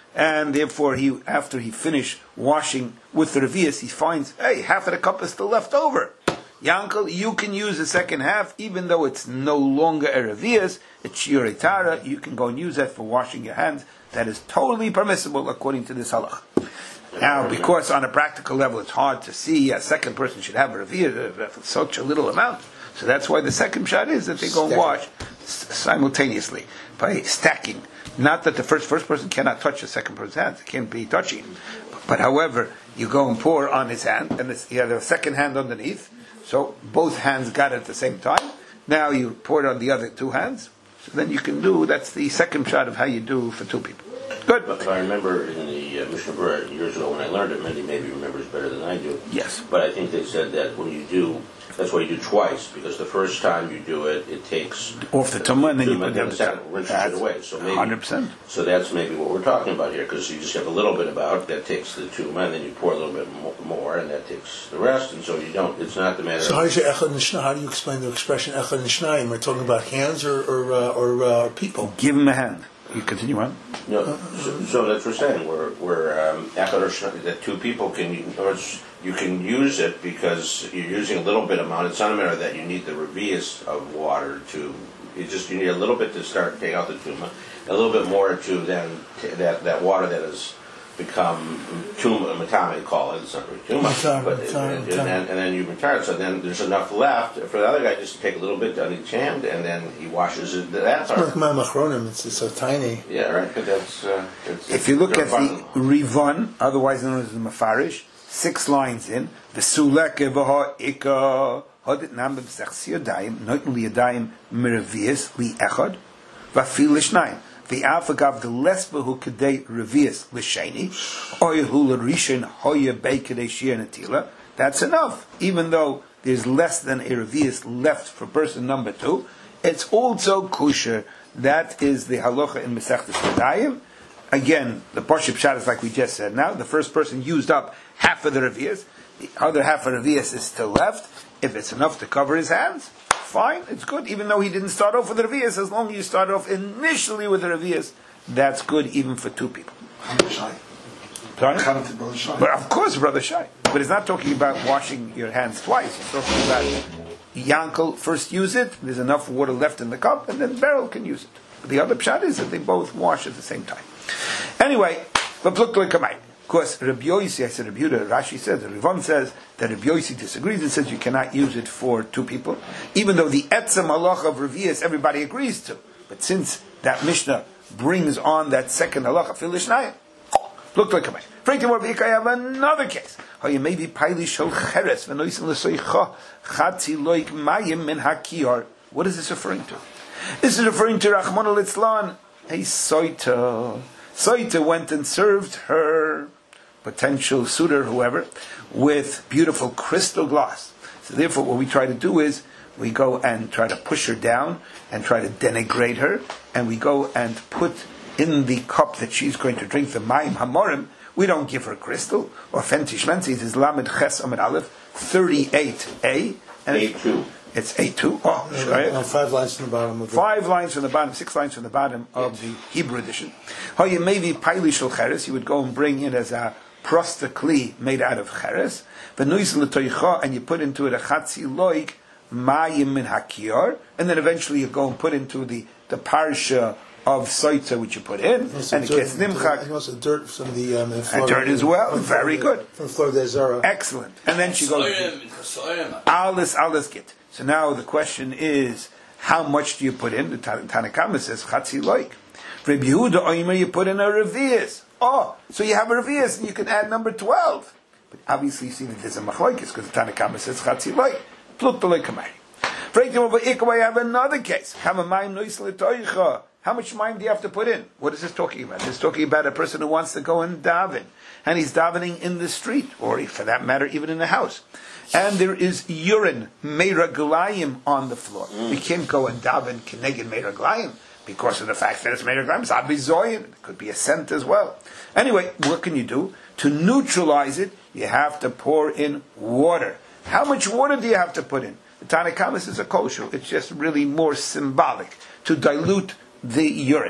and therefore he, after he finished washing with the revius, he finds, hey, half of the cup is still left over. Yankel, you can use the second half, even though it's no longer a revius, it's shiurei tara, you can go and use that for washing your hands. That is totally permissible according to this halach. Now, because on a practical level it's hard to see a second person should have a revius for such a little amount, so that's why the second shot is that they go and wash simultaneously by stacking. Not that the first first person cannot touch the second person's hands; it can't be touching. But however, you go and pour on his hand, and it's, you have a second hand underneath, so both hands got it at the same time. Now you pour it on the other two hands, so then you can do. That's the second shot of how you do for two people. Good. But I remember in the uh, Mishnah Berurah years ago when I learned it, Mendy maybe remembers better than I do. Yes. But I think they said that when you do, that's why you do twice, because the first time you do it, it takes off the tumah, and then you put the the second, rinses it away. So maybe, one hundred percent. So that's maybe what we're talking about here, because you just have a little bit about that takes the tumah, and then you pour a little bit more, and that takes the rest, and so you don't. It's not the matter. So how do you echad nishna? How do you explain the expression echad nishnayim? We're talking about hands or or, uh, or uh, people. Give him a hand. You continue on. No, so, so that's what we're saying. We're we're um, echad or shna- that two people can or you can use it because you're using a little bit amount. It's not a matter that you need the revius of water to. You just you need a little bit to start take out the tumah, a little bit more to then t- that that water that has become tumah matame call it. It's not really tumah, Matame, but matame, and, matame. and, and then you retire. So then there's enough left for the other guy just to take a little bit on each hand, and then he washes it. That's It's our like my machronim. It's, it's so tiny. yeah, right. But that's uh, it's, If you look they're at fun. the Rivan, otherwise known as the Mafarish, six lines in, V'suleke v'ha ika hodit nam b'sachsi yadayim, noiten li yadayim miravias li echad, v'afil l'shnayim. V'afagav the lesbahu kedei revias l'sheni, oyehu l'rishon hoya bei kedei shir netila. That's enough. Even though there's less than a revias left for person number two, it's also kosher. That is the halacha in Masechtas Yadayim. Again, the Pashup Pshat is like we just said now. The first person used up half of the revias. The other half of the revias is still left. If it's enough to cover his hands, fine, it's good. Even though he didn't start off with the revias, as long as you start off initially with the revias, that's good even for two people. Shai. Sorry? Chana to Brother Shai. But of course, Brother Shai. But it's not talking about washing your hands twice. It's talking about Yankel first use it, there's enough water left in the cup, and then Beryl can use it. But the other pshat is that they both wash at the same time. Anyway, but look like a Of course, Rabbi Yosi, I said Rabbi Yehuda, Rashi says, Rivan says that Rabbi Yosi disagrees and says you cannot use it for two people, even though the etzem halacha of Revius everybody agrees to. But since that Mishnah brings on that second halacha, Filishnayim, look like a man. I have another case. How you may be paili shel cheres v'noisin l'soicha chatzi loik mayim min hakiyar. What is this referring to? This is referring to Rachmana litzlan. Hey, Soita. Soita went and served her potential suitor, whoever, with beautiful crystal glass. So therefore, what we try to do is we go and try to push her down and try to denigrate her, and we go and put in the cup that she's going to drink the Mayim Hamorim. We don't give her crystal. Or Fentish Lensis is Lamed Ches Amid Aleph thirty-eight A. And A two. It's A two. Oh, Uh, sorry. uh, five lines from the bottom of the Five lines from the bottom, six lines from the bottom of the Hebrew edition. How you may be Paili Shel Cheres, you would go and bring it as a prostakli made out of Cheres, and you put into it a Chatzi Loik Mayim Min Hakiyar, and then eventually you go and put into the, the Parsha of Soita which you put in, Also and it dirt- gets Nimchak. and also dirt from the um, And dirt as well, very good. From Florida Zara. Excellent. And then she goes, Alis, Alis Git. So now the question is, how much do you put in? The Tanakama says, Chatzi Loik. Rabbi Yehuda Oimer, you put in a Revius. Oh, so you have a Revius, and you can add number twelve. But obviously you see that there's a Machlokes, because the Tanakama says, Chatzi Loik. Plut Loik Kamari. I have another case. How much mind do you have to put in? What is this talking about? This is talking about a person who wants to go and daven, and he's davening in the street, or for that matter, even in the house. And there is urine, meiraglayim, on the floor. Mm. We can't go and daven keneged meiraglayim because of the fact that it's meiraglayim. It's abizoyin. It could be a scent as well. Anyway, what can you do? To neutralize it, you have to pour in water. How much water do you have to put in? The Tanakh is a kosher. It's just really more symbolic to dilute the urine.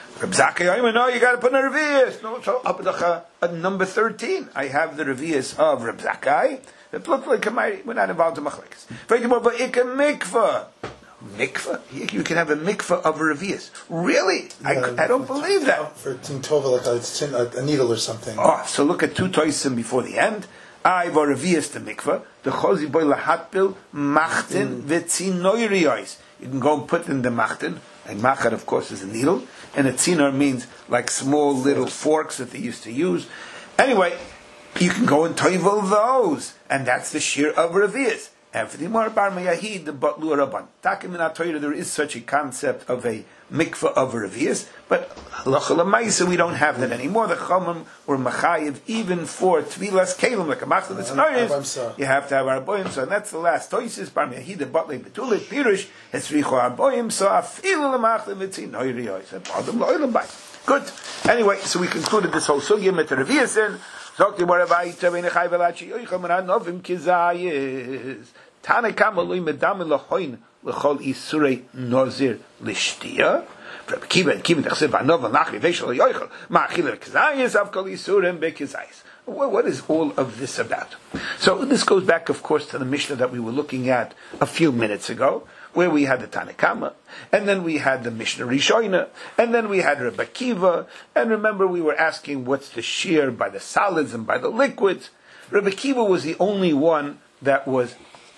Reb Zakkai, no, you got to put in a revius. No, so up at number thirteen, I have the revius of Reb Zakkai. It looks like we're not involved in machlekes. Very more, but it can mikvah. Mikvah? You can have a mikvah of a revius. Really? I, Yeah, I don't believe that. For tintova, like a, a needle or something. Oh, so look at two toisim before the end. I var revius to mikvah. The chozi boy lahatbil machtin v'tzinoiriyos. You can go and put in the machtin. And machat, of course, is a needle. And a tzinor means like small little forks that they used to use. Anyway, you can go and toivel those. And that's the shir of revius. And for the Gemara Bar Mayahid, the Batlu Rabban. Takim in Torah, there is such a concept of a mikvah of revius, but halacha l'maisa we don't have that anymore. The Chomim were machayiv even for tvilas kelim like a machzor l'tznoyis. You have to have arboim. So and that's the last toisis Bar Mayahid, the Batlei Betulit Pirush Etzricho arboim. So afilu l'machzor v'tzinoyis. Adam lo'ilam bay. Good. Anyway, so we concluded this whole sugya mit reviusin. Zokti more weiter wenn ich hayvelachi yocham ran novim kizayis. Tane kamalui medam lechoin lechol isurei nozir lishtia. Rabbi Kiva and Kiva tachsev anov lachri veshel yochel ma'achil kizayis av kol isurim bekizayis. What is all of this about? So this goes back, of course, to the Mishnah that we were looking at a few minutes ago, where we had the Tanakama, and then we had the Mishnah Rishoina, and then we had Rabbi Kiva, and remember we were asking what's the shear by the solids and by the liquids. Rabbi Kiva was the only one that was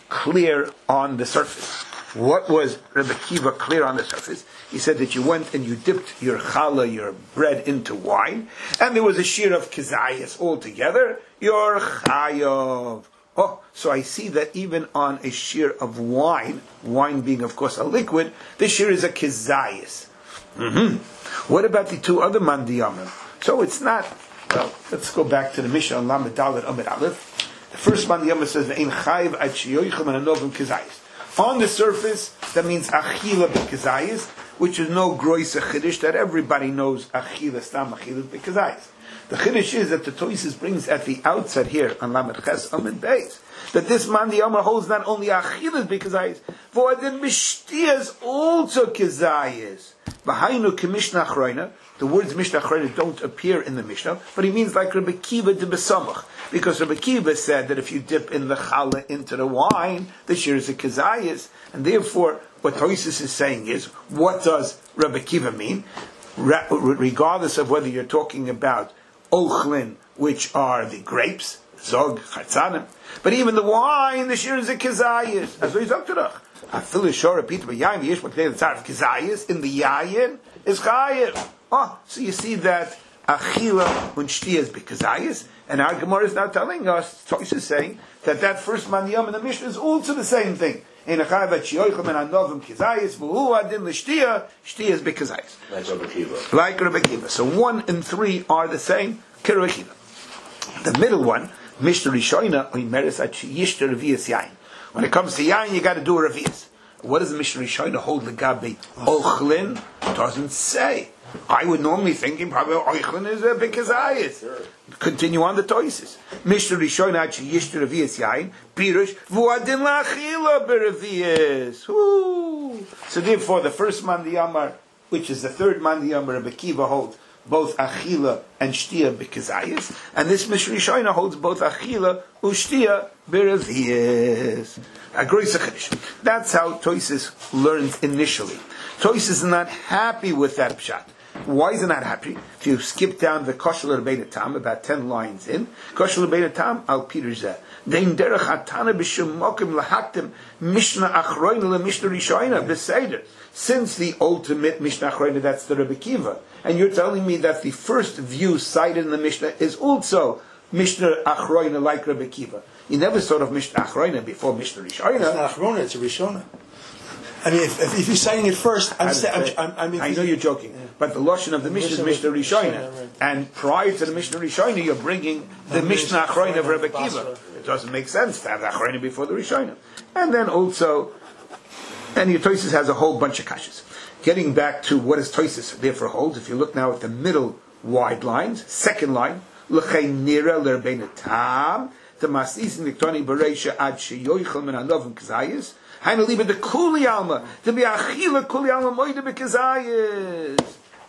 clear on the surface. What was Rabbi Kiva clear on the surface? He said that you went and you dipped your challah, your bread, into wine, and there was a shear of kizayis altogether, your chayav. Oh, so I see that even on a shear of wine, wine being of course a liquid, the shear is a kizayis. Mm-hmm. What about the two other mandiyamim? So it's not, well, let's go back to the Mishnah on Lamed Dalet Amid Aleph. The first mandiyamim says, Ve'ein chayiv ad sheyoichem and anovim kizayis. On the surface, that means achila b'kizayis, which is no grois chiddush that everybody knows achila stam achila b'kizayis. The chiddush is that the Tosis brings at the outset here on Lamed Ches Amid Beis that this man the Amar holds not only achilas b'kizayis, for the mishtiyas also kizayis. B'hainu k'mishnah achroina. The words mishnah achroina don't appear in the Mishnah, but he means like Rabbi Kiva de Besamach, because Rabbi Kiva said that if you dip in the challah into the wine, the shear is a kizayis, and therefore what Tosis is saying is, what does Rabbi Kiva mean? Ra- regardless of whether you're talking about ochlin, which are the grapes, zog, chatzanim, but even the wine, the shear is a kizayis. As we talked about, afilu shor repeat by yayin yesh but the tzarf kizayis in the yayin is chayiv. Oh, so you see that achila when shtia is b'kizayis, and our Gemara is now telling us, Tosis is saying that that first mandiyam in the Mishnah is also the same thing. In a chayiv at shiyoichem and anovim kizayis v'hu adin l'shtia, shtia is b'kizayis. Like Rabbi Kiva. Like Rabbi Kiva. So one and three are the same. Rabbi Kiva. The middle one, Mishnah Rishoina, oimeres at sheyishter revius yain. When it comes to yain, you got to do a revius. What does the Mishnah Rishoina hold the gabi ochlin? It doesn't say. I would normally think probably ochlin is a b'kizayis. Continue on the toises. Mishnah Rishoina at sheyishter revius yain. Pirush v'adin la'achila b'revius. So therefore, the first man the Yamar, which is the third man the Yamar, Rabbi Kiva holds both achila and shtia b'kizayis, and this Mishnah Rishoina holds both achila u'shtia b'revius. A great chiddush. That's how Tosis learned initially. Tosis is not happy with that pshat. Why is he not happy? If you skip down the Kosher L'Rebbeinu Tam, about ten lines in, Kosher L'Rebbeinu Tam al Pirush Dein derech hatana b'shum mokim lahaktim Mishnah Achroina leMishnah Rishoina b'seder. Since the ultimate Mishnah Achroina, that's the Rebbe Kiva, and you're telling me that the first view cited in the Mishnah is also Mishnah Achroina like Rebbe Kiva. You never thought of Mishnah Achroina before Mishnah Rishoina. It's not Achrona, it's a Rishona. I mean, if, if, if you're citing it first, I'm, sa- I'm, I'm, I mean, I know you're joking, yeah. But the lashon of the Mishnah is Mishnah Rishoina, right. And prior to the Mishnah Rishoina, you're bringing the Mishnah Achroina of Rebbe Kiva. It doesn't make sense to have the Achroina before the Rishoina. And then also, and your Tosis has a whole bunch of kashas. Getting back to what is Tosis therefore holds, if you look now at the middle wide lines, second line, l'chei nira l'Rebbeinu Tam, the masis in Niktoni Bereisha ad sheyoichel min anovim k'zayis, hainu libe the kuli alma, to be achila kuli alma moide b'k'zayis.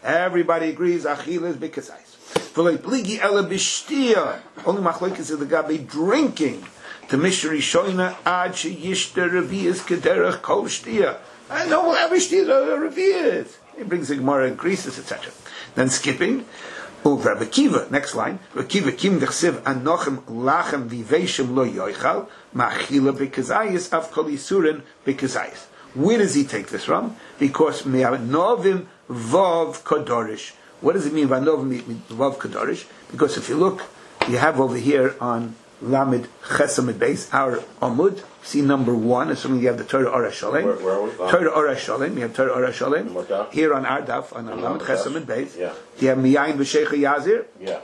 Everybody agrees achila is b'kazayis. V'lei pligi ela b'shtia. Only machlokes is the gabi drinking. The Mishnah Rishoina ad sheyishta revi'is kederach kol shtia. I know well, every shtia is a revi'is. He brings the Gemara in Greece, et cetera. Then skipping. Over Rabbi Kiva, next line. Rabbi Kiva kim dechsiv anochem lachem viveshim lo yoichal ma'achila b'kazayis av kol yisurin b'kazayis. Where does he take this from? Because me'anovim vav kodorish. What does it mean v'anovim vav kodorish? Because if you look, you have over here on Lamed Chesamid Beis, our Amud, see number one, assuming you have the Torah Ora Shalem. Where, where are we? Torah Ora Shalem, you have Torah Ora Shalem. Here on our daf, on Lamed Chesamid Beis. Yeah. You have Miyayin V'Sheicha Yazir. Yeah.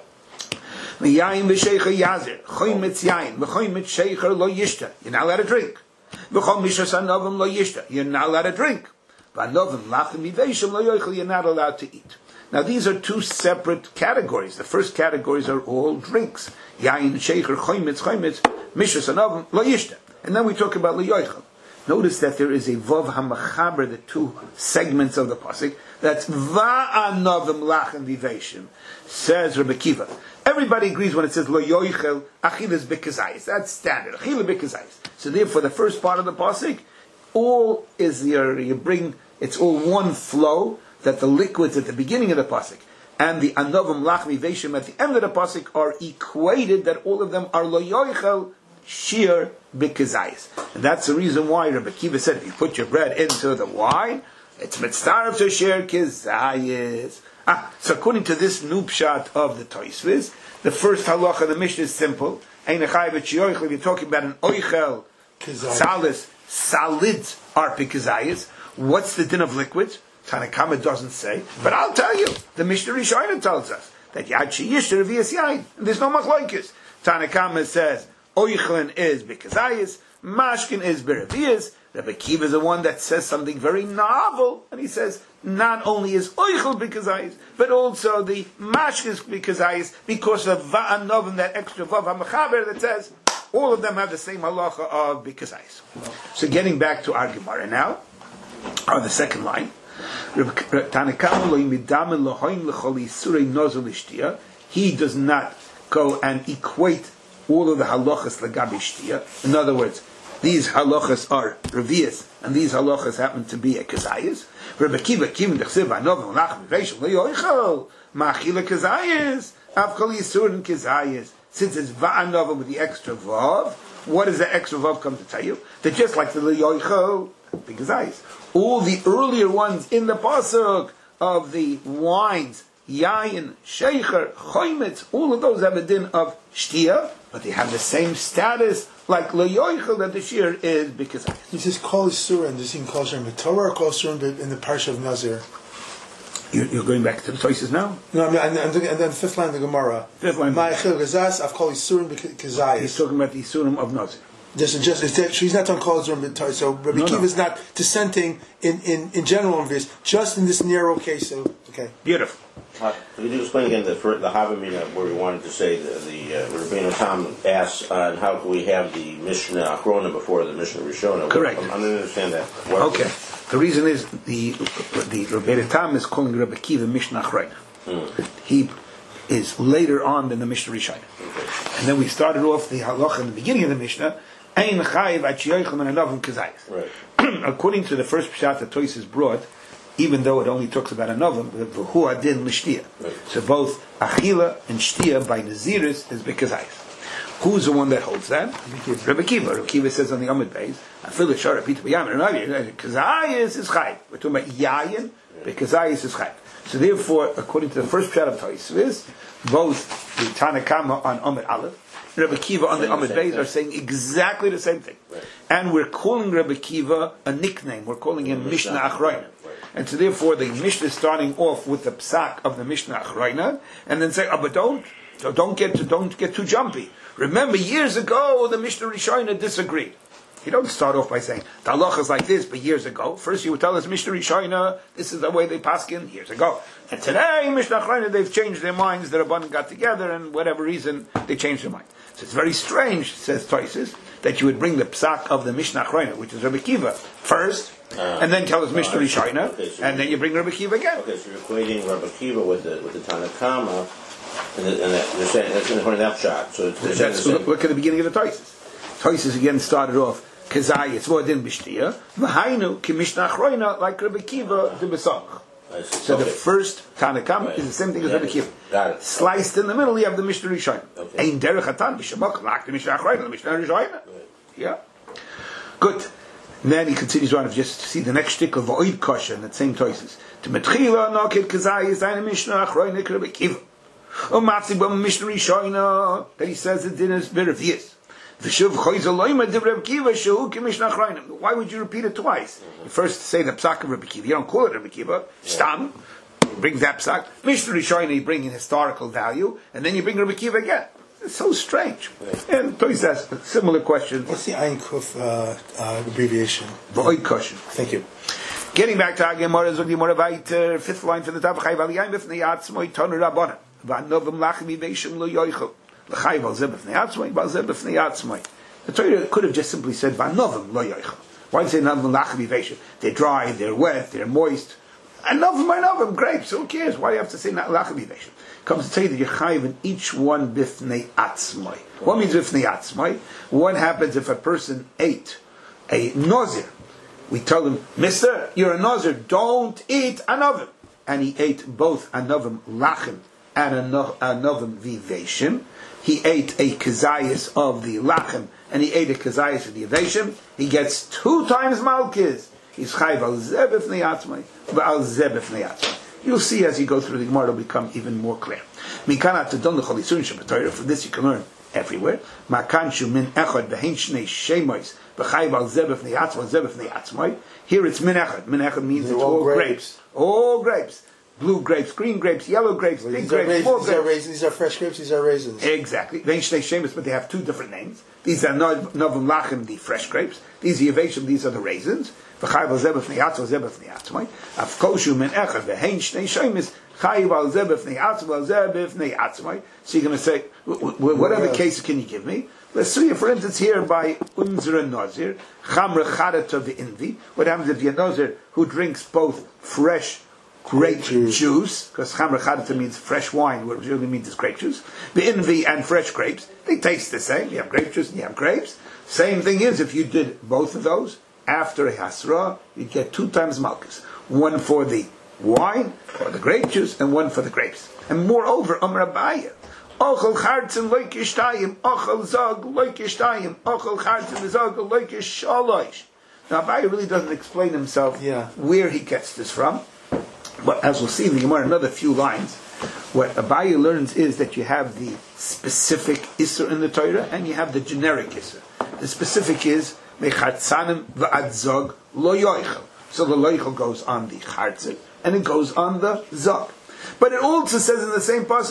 Miyayin V'Sheicha Yazir. Choy Mitz Yayin. V'choy Mitz Sheicher Lo Yishta. You're not allowed to drink. V'chol Mishas Anovim Lo Yishta. You're not allowed to drink. V'anovim Lachem Viveshim Lo Yoichel. You're not allowed to eat. Now these are two separate categories. The first categories are all drinks. Yayin, Sheicher, Choymitz, Choymitz, Mishas Anovim, Lo Yishta. And then we talk about Lo Yoichel. Notice that there is a Vav HaMachaber, the two segments of the Pasuk. That's Va'anovim Lachem Viveshim, says Rabbi Kiva. Everybody agrees when it says Lo Yoichel, Achilas B'Kazayis. That's standard. Achila B'Kazayis. So therefore the first part of the Pasuk, all is your, you bring, it's all one flow, that the liquids at the beginning of the pasuk and the anovim lachmi veshim at the end of the pasuk are equated, that all of them are lo yoichel shir b'kazayis. And that's the reason why Rabbi Kiva said, if you put your bread into the wine, it's mitzvah to shir kazayis. Ah, so according to this new pshat of the Tosfos, the first halacha of the Mishnah is simple. Ein echai b'tshioichel, if you're talking about an oichel, salis, salids are b'kazayis. What's the din of liquids? Tanakama doesn't say, but I'll tell you. The Mishnah Rishonim tells us that Yad Sheyishter Revi'as Yain. There's no machlokes. Tanakama says Oichlin is b'kazayis, Mashkin is b'revi'as. Rabbi Kiva is the one that says something very novel, and he says not only is Oichel b'kazayis, but also the Mashkin is b'kazayis because of Va'anovim, that extra Vav HaMachaber that says all of them have the same halacha of b'kazayis. So getting back to our Gemara now, on the second line. He does not go and equate all of the halachas legabi shtia. In other words, these halachas are revias, and these halachas happen to be a kazayis. Rabbi Kiva kim dechsiv anovim lachem v'veishel leyoichel ma'achila kazayis avkol yisurin kazayis. Since it's va'anovim with the extra vav, what does the extra vav come to tell you? That just like the leyoichel, the kazayis, all the earlier ones in the pasuk of the wines, yayin, sheicher, choymetz, all of those have a din of shtia, but they have the same status like leyoichel, that the shir is because he says kol yisurin. Does he call yisurin b'torah or kol yisurin in the parsha of Nazir? You're, you're going back to the choices now. No, I mean, and, and, and then fifth line of the Gemara. Fifth line. Ma'achil gazas. I've called yisurin kazayis. He's talking about the yisurim of Nazir. Just, just, it's, she's not on kol yisurin b'torah. So Rabbi no, Kiva no. is not dissenting in, in, in general on this, just in this narrow case. So okay. Beautiful. Uh, could you explain again the the Havamina where we wanted to say the, the uh, Rabbeinu Tam asks on uh, how can we have the Mishnah Achrona before the Mishnah Rishona? Correct. I'm, I don't understand that. What okay. The reason is the the Rabbeinu Tam is calling Rabbi Kiva Mishnah Achrona. Mm. He is later on than the Mishnah Rishona. Okay. And then we started off the halacha in the beginning of the Mishnah. Ein chayiv at sheyoichem and anovim kazayis. Right. According to the first pshat that Tosfos brought, even though it only talks about anovim, v'hu adin l'shtia. So both achila and shtia by naziris is b'kazayis. Who's the one that holds that? Rabbi Kiva. Rabbi Kiva says on the Amud Beis, "Afilu shara pita b'yamin." Kazayis is chayiv. We're talking about yayin, b'kazayis is chayiv. So therefore, according to the first pshat of Tosfos, both the Tanakama on Amud Aleph, Rabbi Kiva on the Amud Beis are saying exactly the same thing. Right. And we're calling Rabbi Kiva a nickname. We're calling him Mishnah Achrona. Right. And so therefore the Mishnah is starting off with the psak of the Mishnah Achrona, and then say, oh, but don't, so don't get to, don't get too jumpy. Remember, years ago, the Mishnah Rishona disagreed. You don't start off by saying, the halacha is like this, but years ago. First you would tell us, Mishnah Rishona, this is the way they paskin years ago. And today, Mishnah Achrona, they've changed their minds, the Rabbanan got together, and whatever reason, they changed their mind. So it's very strange, says Tosfos, that you would bring the psak of the Mishnah Achrona, which is Rabbi Kiva, first, Uh, and then tell us Mishnah no, Rishayna, okay, so and then you bring Rabbi Kiva again. Okay, so you're equating Rabbi Kiva with the with the Tanakama, and, the, and the, they're saying that's in the that shot. So it's, they're saying That's the look, same. look at the beginning of the Toises. Toises again started off Kazayis Vodin Bishtia, V'hainu Ki Mishnah Achrona, like Rabbi Kiva the Besach. I see. So Okay. the first Tanakam Right. is the same thing as Yeah, Rabbi Kiva. got it. Sliced in the middle, you have the Mishnah Rishayna. Okay. Ein derech hatan b'shamach lak the Mishnah Achrona, the Mishnah Rishayna. Yeah. Good. And then he continues on, if you just see the next stick of Oid Kosher in that same Toises. To Metchila Nokid Kazayis Ein Mishnah Achrona Rabbi Kiva. O Matzig Bam Mishnah Rishayna, that he says the din is Beravias. Why would you repeat it twice? You first say the psak of Rabbi Kiva. You don't call it Rabbi Kiva. Stam. Bring that psak. Mishnah Rishayna, you bring in historical value, and then you bring Rabbi Kiva again. It's so strange. And Toys asks a similar question. What's the Ein Kuf uh, uh, abbreviation? V'oid kosher. Thank you. Getting back to Gemara, Zog Gemara weiter, fifth line from the top. Chayv aliyayim b'fnei atzmoi tonu rabbana. V'anovim lachim yiveshim lo yoichel. The Torah could have just simply said "Va'novim lo yoichel." Why did it say "Novim lachem yiveshim"? They're dry, they're wet, they're moist. And novim are novim, grapes. Who cares? Why do you have to say "lachem yiveshim"? Comes to tell you that you're chayiv in each one b'fnei atzmai. What means b'fnei atzmai? What happens if a person ate a nozir? We tell him, "Mister, you're a nozir. Don't eat a novim." And he ate both a novim lachem and a novim viveshim. He ate a kazayas of the lachem, and he ate a kazayas of the aveshim. He gets two times malkis. He's chayv al zebef neyatzmai, al zebef neyatzmai. You'll see as you go through the Gemara, it'll become even more clear. Mikana tadon l'cholisun shabbatayra. From this you can learn everywhere. Makanshu min echad behin shnei shemois b'chayv al zebef neyatzmai, zebef neyatzmai. Here it's min echad. Min echad means it's all grapes. grapes. All grapes. Blue grapes, green grapes, yellow grapes, big These, grapes, are small raisins, these are grapes. raisins. These are fresh grapes. These are raisins. Exactly. Vein shnei shemus, but they have two different names. These are novim lachem, the fresh grapes. These are yaveshim, these are the raisins. V'chayiv al zebef neyatzma, zebef neyatzma. Avkoshu min echad vein shnei shemus, chayiv al zebef neyatzma, zebef neyatzma. So you're going to say, what other cases can you give me? Let's see, for instance, here by Unzra Nazir, Chamra Chadata the Invi. What happens if you're a Nazir who drinks both fresh grape juice, because Chamra Chadata means fresh wine, what it really means is grape juice. The Invi and fresh grapes, they taste the same. You have grape juice and you have grapes. Same thing is, if you did both of those, after a Hasra, you get two times Malchus. One for the wine, or the grape juice, and one for the grapes. And moreover, Amr Abaya, Ochel chartzen loikish tayim, ochel zog loikish tayim, ochel chartzen zog loikish shalosh. Now, Abaye really doesn't explain himself yeah. where he gets this from. But as we'll see in the Gemara, another few lines, what Abaye learns is that you have the specific Isser in the Torah, and you have the generic Isser. The specific is, mechartzanim v'ad zog lo yoichel. So the loichel goes on the chartzen, and it goes on the zog. But it also says in the same passage,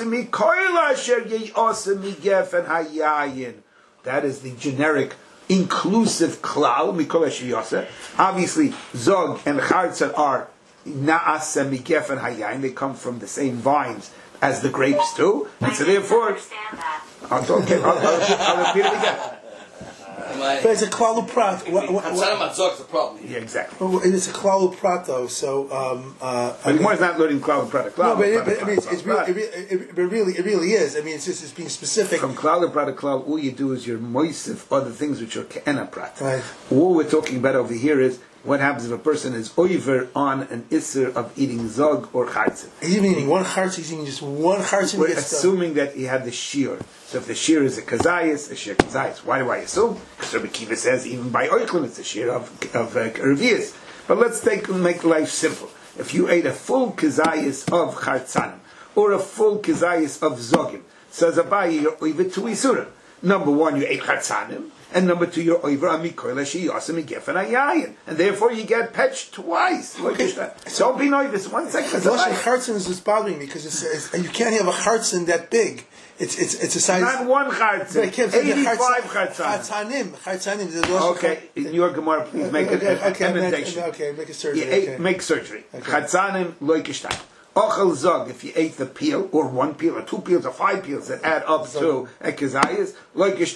that is the generic, inclusive klal, obviously, zog and chartzen are na'asa migef and hayayin. They come from the same vines as the grapes do. And so therefore, I'll, okay, I'll, I'll, I'll repeat it again. But it's a klalu prat. What, what, what, the problem. Yeah, exactly. well, it's a klalu prat though. So, um, uh, But the is not learning klal prat. no, but, it, but I mean, it's, it's really, it, really- it, but really, it really is. I mean, it's just it's being specific. From klal prat to klal, all you do is you're moisif other things which are ke'ena prat. Right. What we're talking about over here is what happens if a person is over on an isser of eating zog or chartzen. He's even eating one chartz. He's eating just one chartz. We're assuming that he had the shear. So if the shear is a kazayas, a shear kazayas. Why do I assume? Because Rabbi Kiva says even by oichlin it's a shear of of uh, revius. But let's take make life simple. If you ate a full kazayas of chartzanim or a full kazayas of zogim, says Abaye, you're over two isura. Number one, you ate chartzanim. And number two, you're over a mikoyla sheyasem igef and ayayin, and therefore you get petched twice. Okay. Don't be nervous. One second. The lashon chartzen is just bothering me because it's, it's, you can't have a chartzen that big. It's it's it's a size. Not one chartzen. Eighty-five chartzanim. Chartzanim. Okay, in your Gemara, please make okay, an okay, emendation. Okay, make a surgery. You ate, okay. make surgery. Okay. Chartzanim loikishtayim. Ochel zog, if you ate the peel, or one peel, or two peels, or five peels that add up to a kazayas, loikishtayim.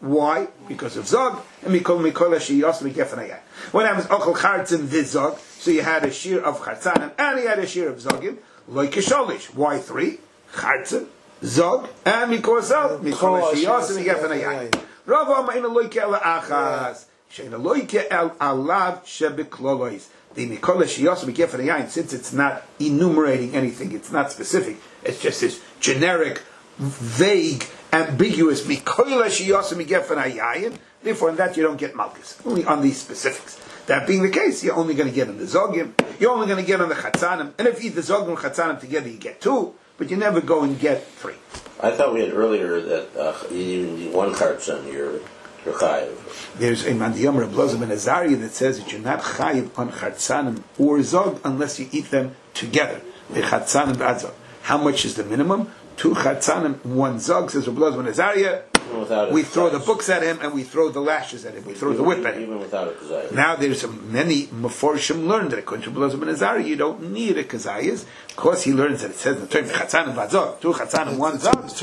Why? Because of zog. And mikol mikol sheyos migefen hayayin. When I was ochel chartzim v'zog, so you had a shear of chartzanim and you had a shear of zogim. Like sholish. Why three? Chartzim, zog, and mikol zog. Mikol sheyos migefen hayayin. Rav Amar ina loike el achas. Sheina loike el alav shebeklolois. The mikol sheyos migefen hayayin. Since it's not enumerating anything, it's not specific. It's just this generic, vague, ambiguous mikoila sheyasa migefen hayayin. Therefore, in that you don't get malchus. Only on these specifics. That being the case, you're only going to get on the zogim. You're only going to get on the chatzanim. And if you eat the zogim and chatzanim together, you get two. But you never go and get three. I thought we had earlier that uh, you even need one chatzan, you're, you're chayiv. There's a mandiyam Reb Elazar ben Azariah that says that you're not chayiv on chatzanim or zog unless you eat them together. The chatzanim b'adzog. How much is the minimum? Two chatzanim, one zog, says Reb Elazar ben Azariah. We throw the books at him and we throw the lashes at him. We throw even, the whip at him. Even without a kazayas. Now there's a, many Meforshim learned that according to Reb Elazar ben Azariah, you don't need a kazayas. Of course, he learns that it says in the term chatzanim v'azog, two chatzanim, one zog. That's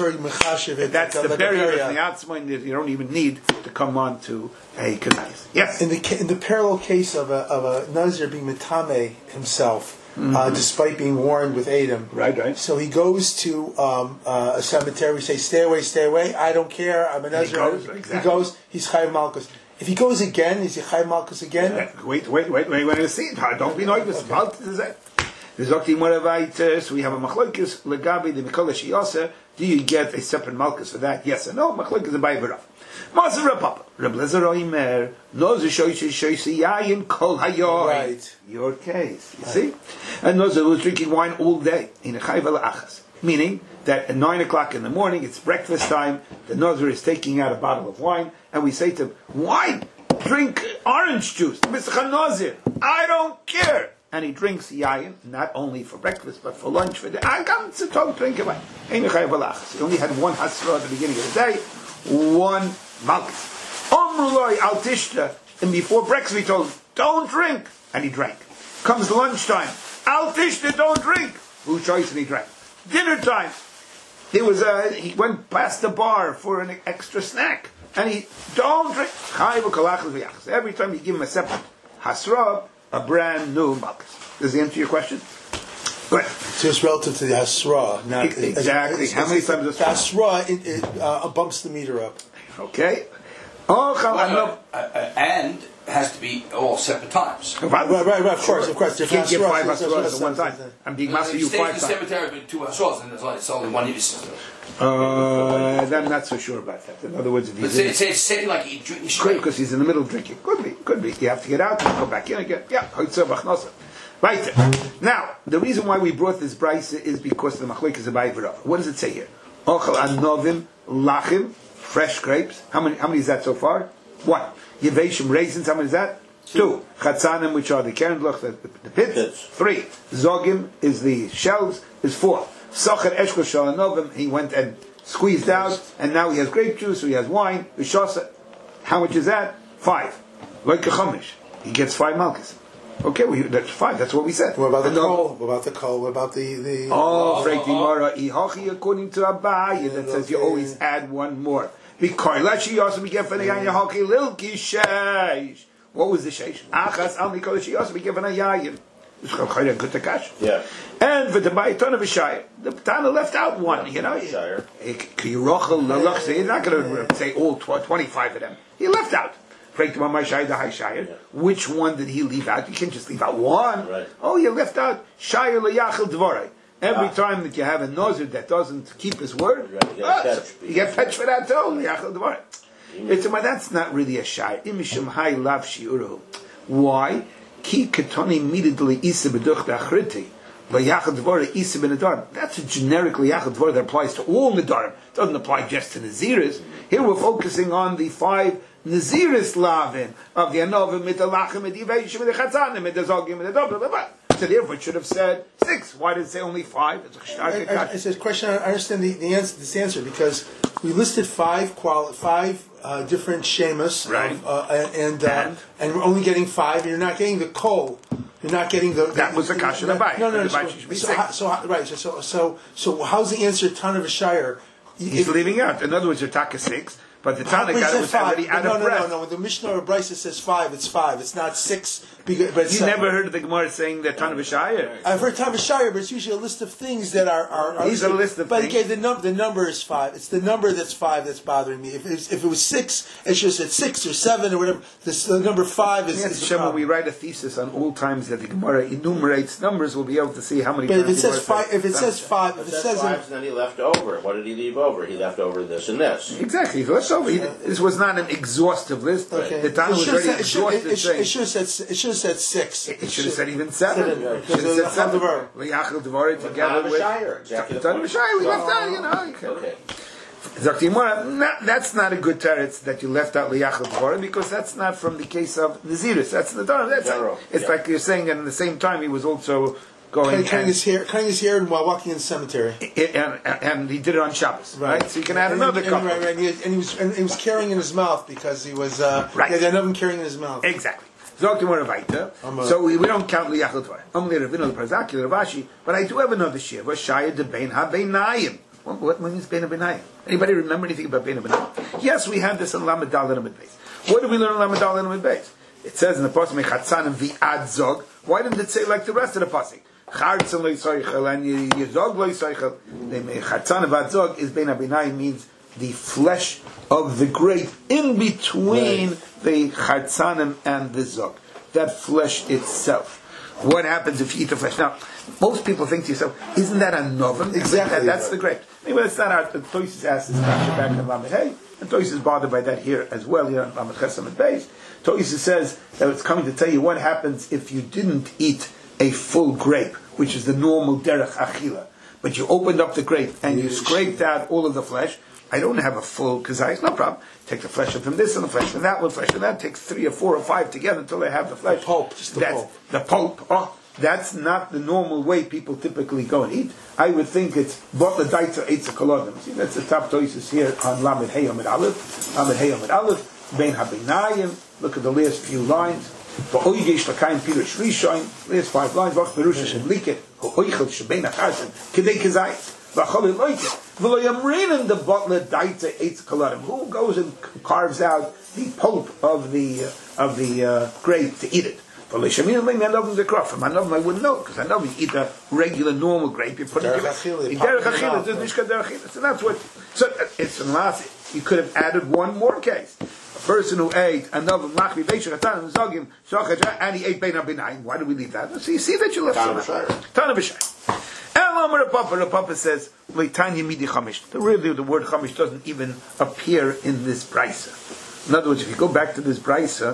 the barrier of the atzma. You don't even need to come on to a kazayas. Yes. In the in the parallel case of a of a nazir being mitame himself. Mm-hmm. Uh, despite being warned with Adam. Right, right. So he goes to um, uh, a cemetery, we say, stay away, stay away, I don't care, I'm a Nazir. He goes, exactly. He goes, he's Chayiv Malchus. If he goes again, is he Chayiv Malchus again? Yeah. Wait, wait, wait, wait, wait, see, don't be nervous. Malchus is that. So we have a machlokes, legabi, the Mikol Sheyasa, do you get a separate Malchus for that? Yes or no? Machlokes is a Bayvarav. Maser Reb Papa. Reb Elazar Oimer. Nozer shoyse shoyse yayin kol hayoy. Right. Your case. You right. see? And Nozer was drinking wine all day. In a chayv achas. Meaning that at nine o'clock in the morning, it's breakfast time. The Nozer is taking out a bottle of wine, and we say to him, "Wine, drink orange juice, Mister Nozer. I don't care." And he drinks yayin, not only for breakfast, but for lunch, for the I come to talk, drink it. He only had one hasra at the beginning of the day, one malchus. Omruloi al tishta, and before breakfast we told him, don't drink, and he drank. Comes lunchtime, al tishta, don't drink. Who choice, and he drank. Dinner time, there was a, he went past the bar for an extra snack, and he, don't drink. Every time you give him a separate hasra, a brand new malchus. Does he answer your question? Good. So it's relative to the hasra, not exactly. It's, it's, How many it's, times the hasra? It, it uh, bumps the meter up. Okay. Oh, well, uh, uh, uh, and it has to be all separate times. Right, right, right. Of course, of course. You can't get five hasras at one time. I'm being master you five times. If you stay in the cemetery with two hasras, and it's, like, it's only one use. Uh, I'm not so sure about that. In other words, if he's it's, it's saying like he drinks straight because he's in the middle of drinking. Could be, could be. You have to get out and go back in again. Yeah, right. Now, the reason why we brought this brisa is because the machlek is a bayverav. What does it say here? Ochel anovim lachim, fresh grapes. How many? How many is that so far? One. Yeveshim raisins. How many is that? Two. Chatzanim, which are the kernblach, the, the pits. Pits. Three. Zogim is the shells. Is four. Socher eshkol shalanovim. He went and squeezed out, and now he has grape juice. So he has wine. V'shosa. How much is that? Five. Like a chumash. He gets five malchus. Okay, we, that's fine. That's what we said. What about the kol? What about the kol? What about the the? Oh, Frank Dimara ihachi according to Abaye that says you always add one more. Because lashi also we get for the yahachi lilki sheish. What was the sheish? Achas al mikol she also we get for the yayin. It's quite a good takash. Yeah. And for the bayton of a shire, the Tana left out one. You know, shire. He's not going to say all twenty-five of them. He left out. Which one did he leave out? You can't just leave out one. Right. Oh, you left out Shire Leyachel Dvorei. Every ah. time that you have a Nazir that doesn't keep his word, right. you, oh, so you get fetched for that too. Leyachel Dvorei. It's well, that's not really a Shire. Imishum Hai Lav Shiuru. Why? Ki Ketoni Mididli Isa Beduch Dachriti. Leyachel Dvorei Isa Benedarim. That's a generic Leyachel Dvorei that applies to all Nedarim. It doesn't apply just to Naziris. Here we're focusing on the five Naziris lavin of the anovim mit the lachim mit the yeveshim mit the chatzanim mit the zogim mit the blah blah blah. So therefore it should have said six. Why did it say only five? It's a, I, I, it's a question. I understand the, the answer, this answer because we listed five quali- five uh, different shemas, right? Of, uh, and, uh, and and we're only getting five. And you're not getting the kol. You're not getting the. That the, was the kasha no, no, no, no. So, so, how, so how, right. So so so how's the answer? Ton of a shire. He's if, leaving out. In other words, you're taka six. But the Tana But got he it was said already five. out no, of no, breath. no, no. When the Mishnah or Brisa says five, it's five. It's not six. Because, but it's You seven. never heard of the Gemara saying that Tana B'Shayir? I've heard Tav Shire, but it's usually a list of things that are. are, are These are a list of but things. again, the number the number is five. It's the number that's five that's bothering me. If it was, if it was six, it should have said six or seven or whatever. This, the number five is. Yes, is the Hashem, when problem. we write a thesis on all times that the Gemara enumerates numbers, we'll be able to see how many But if times it the says Gemara five, if it says five, if it That's says five, then he left over. What did he leave over? He left over this and this. Exactly. So that's over. He- This was not an exhaustive list. okay, The Tana it was should have already said, it should, exhausted it, should, saying. it should have said s- it should have said six. It should have said even seven. Seven, It because should have of the said seven. Chal Liyachal Devarim together Tana with B'Shayir, exactly the Tana point. B'Shayir. We left out, you know. Okay. Okay. Zakti Yemara, not- that's not a good teretz that you left out Liyachal Devarim because that's not from the case of Nazirus. That's the Dara. That's General, it's yeah. like you're saying, and at the same time he was also going Cutting, cutting and, his hair, cutting his hair while walking in the cemetery. and, and, and he did it on Shabbos, right? So you can add And- another and, couple. Right, right. And he, and he was and he was carrying in his mouth because he was uh, Right. He had another carrying in his mouth. Exactly. Zokti Mora Vaita. I'm a- So we, we don't count Liyachal Devarim. Only Ravino Parzaki Ravashi, but I do have another shiva. Shaya de Bein HaBeinayim. What, what means Bein HaBeinayim? Anybody remember anything about Bein HaBeinayim? Yes, we had this in Lamed Daled and Amid Beis. What did we learn in Lamed Daled and Amid Beis? It says in the pasuk Mechatzanim Vi'ad Zog. Why didn't it say like the rest of the pasuk? Chartzim lo yisoichel and Yizog lo yisoichel. The Mechatzanim Vi'ad Zog is Bein HaBeinayim means the flesh of the grape in between Right. the Chartzanim and the Zog. That flesh itself. What happens if you eat the flesh? Now, most people think to yourself, isn't that a novum? Exactly. That, that's the grape. Anyway, it's not our. Toysis asks this question back in Lamed Hey, and Toysis is bothered by that here as well, here in Lamed Ches Lamed Beis. Toysis says that it's coming to tell you what happens if you didn't eat a full grape, which is the normal derech achila, but you opened up the grape and you scraped out all of the flesh. I don't have a full kazayis, no problem. Take the flesh from this and the flesh from that one, flesh from that. Take three or four or five together until I have the flesh. The pulp, just the that's, pulp. The pulp. Oh, that's not the normal way people typically go and eat. I would think it's botla daita eitza kolodim. See, that's the top choices here on Lamed Hey Amid Aleph. Lamed Hey Amid Aleph. Bein HaBeinayim. Look at the last few lines. V'oigesh l'kayim pirush rishon. Last five lines. V'ach pirush shem liket. H'oichel shebein ha'charzim. K'dei k'zayit. V'achol loiket. V'lo yamrin the botla daita eitza kolodim. Who goes and carves out the pulp of the uh, of the uh, grape to eat it? For Lishamin, I love the crop. From I know I wouldn't know because I know you eat a regular normal grape. You put it Derech in achila, you derech pop it achila. out, There's right. nishka derech achila. So that's what. So uh, it's an last. You could have added one more case. A person who ate another machvi beisher atan zogim shachach and he ate bein habinayim. Why did we leave that? So you see that you left Tana some. B'Shayir. Tana B'Shayir. El Omer Papa. Papa says leitanya midi chamish. The really the word chamish doesn't even appear in this brisa. In other words, if you go back to this brisa.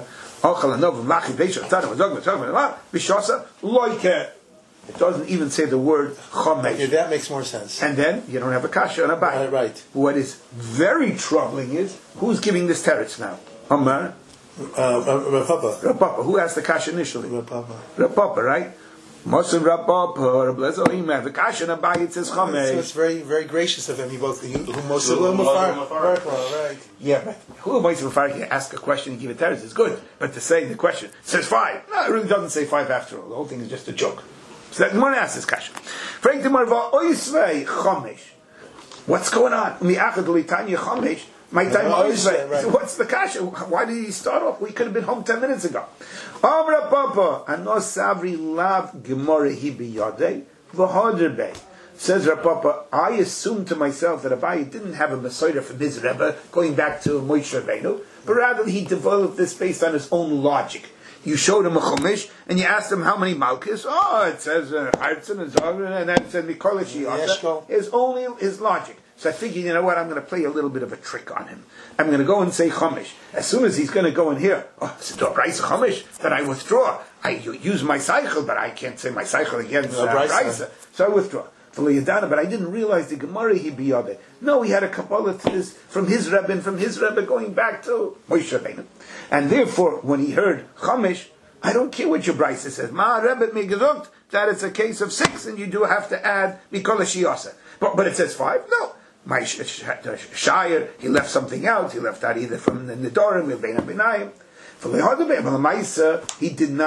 It doesn't even say the word chamesh. Yeah, that makes more sense. And then you don't have a kasha on a bite. Right, right. What is very troubling is who's giving this teretz now? Amar, Uh, Rav Papa. Rav Papa. Who asked the kasha initially? Rav Papa. Rav Papa, right? Mosin Rav Papa, Rav Lezohim, have a kasha on a bite. It says So it's chamesh. very, very gracious of him. He both, he, who most of Who- them who- are who- right. Yeah, but who am I to refer to ask a question and give a teretz is good, but to say the question says five. No, it really doesn't say five after all. The whole thing is just a joke. So that one asks this kasha. Frank the Marva Oisvei Chamesh. What's going on? Mi'achad Litanya Chamesh. My time Oh, Oisvei. right. So what's the kasha? Why did he start off? We could have been home ten minutes ago. Amra Papa Anos Savri Lav Gemara Hibi Yadei V'Haderbei. Says Rav Papa, I assumed to myself that Abaye didn't have a Messiah from his Rebbe going back to Moshe Rabbeinu, but rather he developed this based on his own logic. You showed him a chumash and you asked him how many malchus. Oh, it says Hartzin and Zogren, and then it said Mikol Yeshko. is only his logic. So I figured, you know what, I'm going to play a little bit of a trick on him. I'm going to go and say chumash. As soon as he's going to go in here, oh, it's a Braisa chumash, then I withdraw. I use my cycle, but I can't say my cycle against uh, No, Braisa. Braisa. So I withdraw. But I didn't realize the Gemara he biyade. No, he had a Kabbalah to this from his Rebbe and from his Rebbe going back to Moshe Rabbeinu. And therefore, when he heard Chamesh, I don't care what your Brisa says. Ma Rebbe me gezogt that it's a case of six, and you do have to add Mikol Shiyasa. But but it says five. No, my sh- sh- Shire he left something out. He left out either from the Nedorim or Bein Habinayim. For Lehadabe, but Lamaisa he did not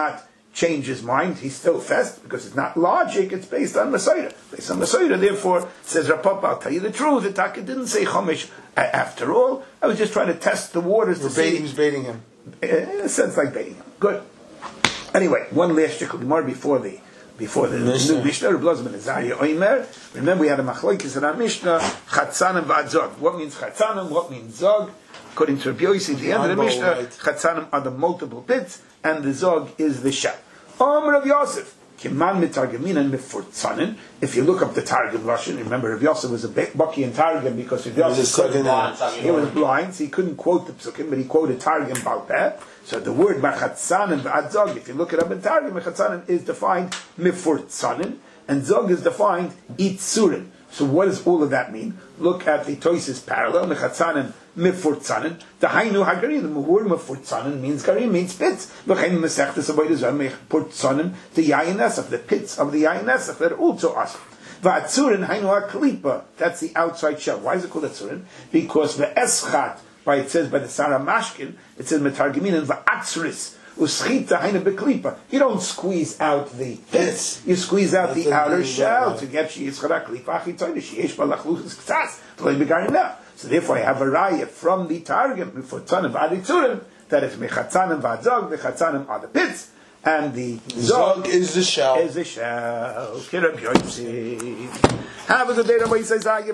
change his mind, he's still fest, because it's not logic, it's based on Masorah. Based on Masorah, therefore, says Rav Papa, I'll tell you the truth, the Taka didn't say Chumash. After all, I was just trying to test the waters to see. He was baiting him. In a sense, like baiting him. Good. Anyway, one last shikul more before the before the Mishnah. new Mishnah. Reb Elazar ben Azariah Omer. Remember, we had a machlokes in our Mishnah. Chatzanim v'adzog. What means chatzanim? What means zog? According to Rabbi Yossi, at the end of the Mishnah, right. chatzanim are the multiple pits, and the zog is the shell. Om Rav Yosef. Kiman mitargaminan mifurtzanin. If you look up the Targum Lashon, remember Rav Yosef was a baki in Targum because Rav Yosef couldn't, he was blind, so he couldn't quote the psukim, but he quoted Targum Baal Peh. So the word machatzanin v'adzog, if you look it up in Targum, machatzanin is defined mifurtzanin, and zog is defined itzurin. So what does all of that mean? Look at the Toises parallel, Mechatzanim, Mifurtzanim. The Hainu Hagari, the word Mifurtzanim means Garim, means pits. V'chein Mesechtes Avodah Mifurtzanim, the Yayin Nesach, the pits of the Yayin Nesach that are also us. V'atzurin Hainu HaKlipa, that's the outside shell. Why is it called Atzurin? Because the Eschat, by it says by the Sarah Mashkin, it says Metargemin and V'atzris. You don't squeeze out the pits, you squeeze out the outer shell to get sheyitzchara klipa achitoyne sheyesh balachluchus k'tzas t'loy begarim now. So therefore I have a raya from the Targum before tzanim v'aditzurim that is mechatzanim v'adzog, mechatzanim are the pits, and the zog is the shell. Is the shell. Have a good day, Rabbi Yisai Zayim.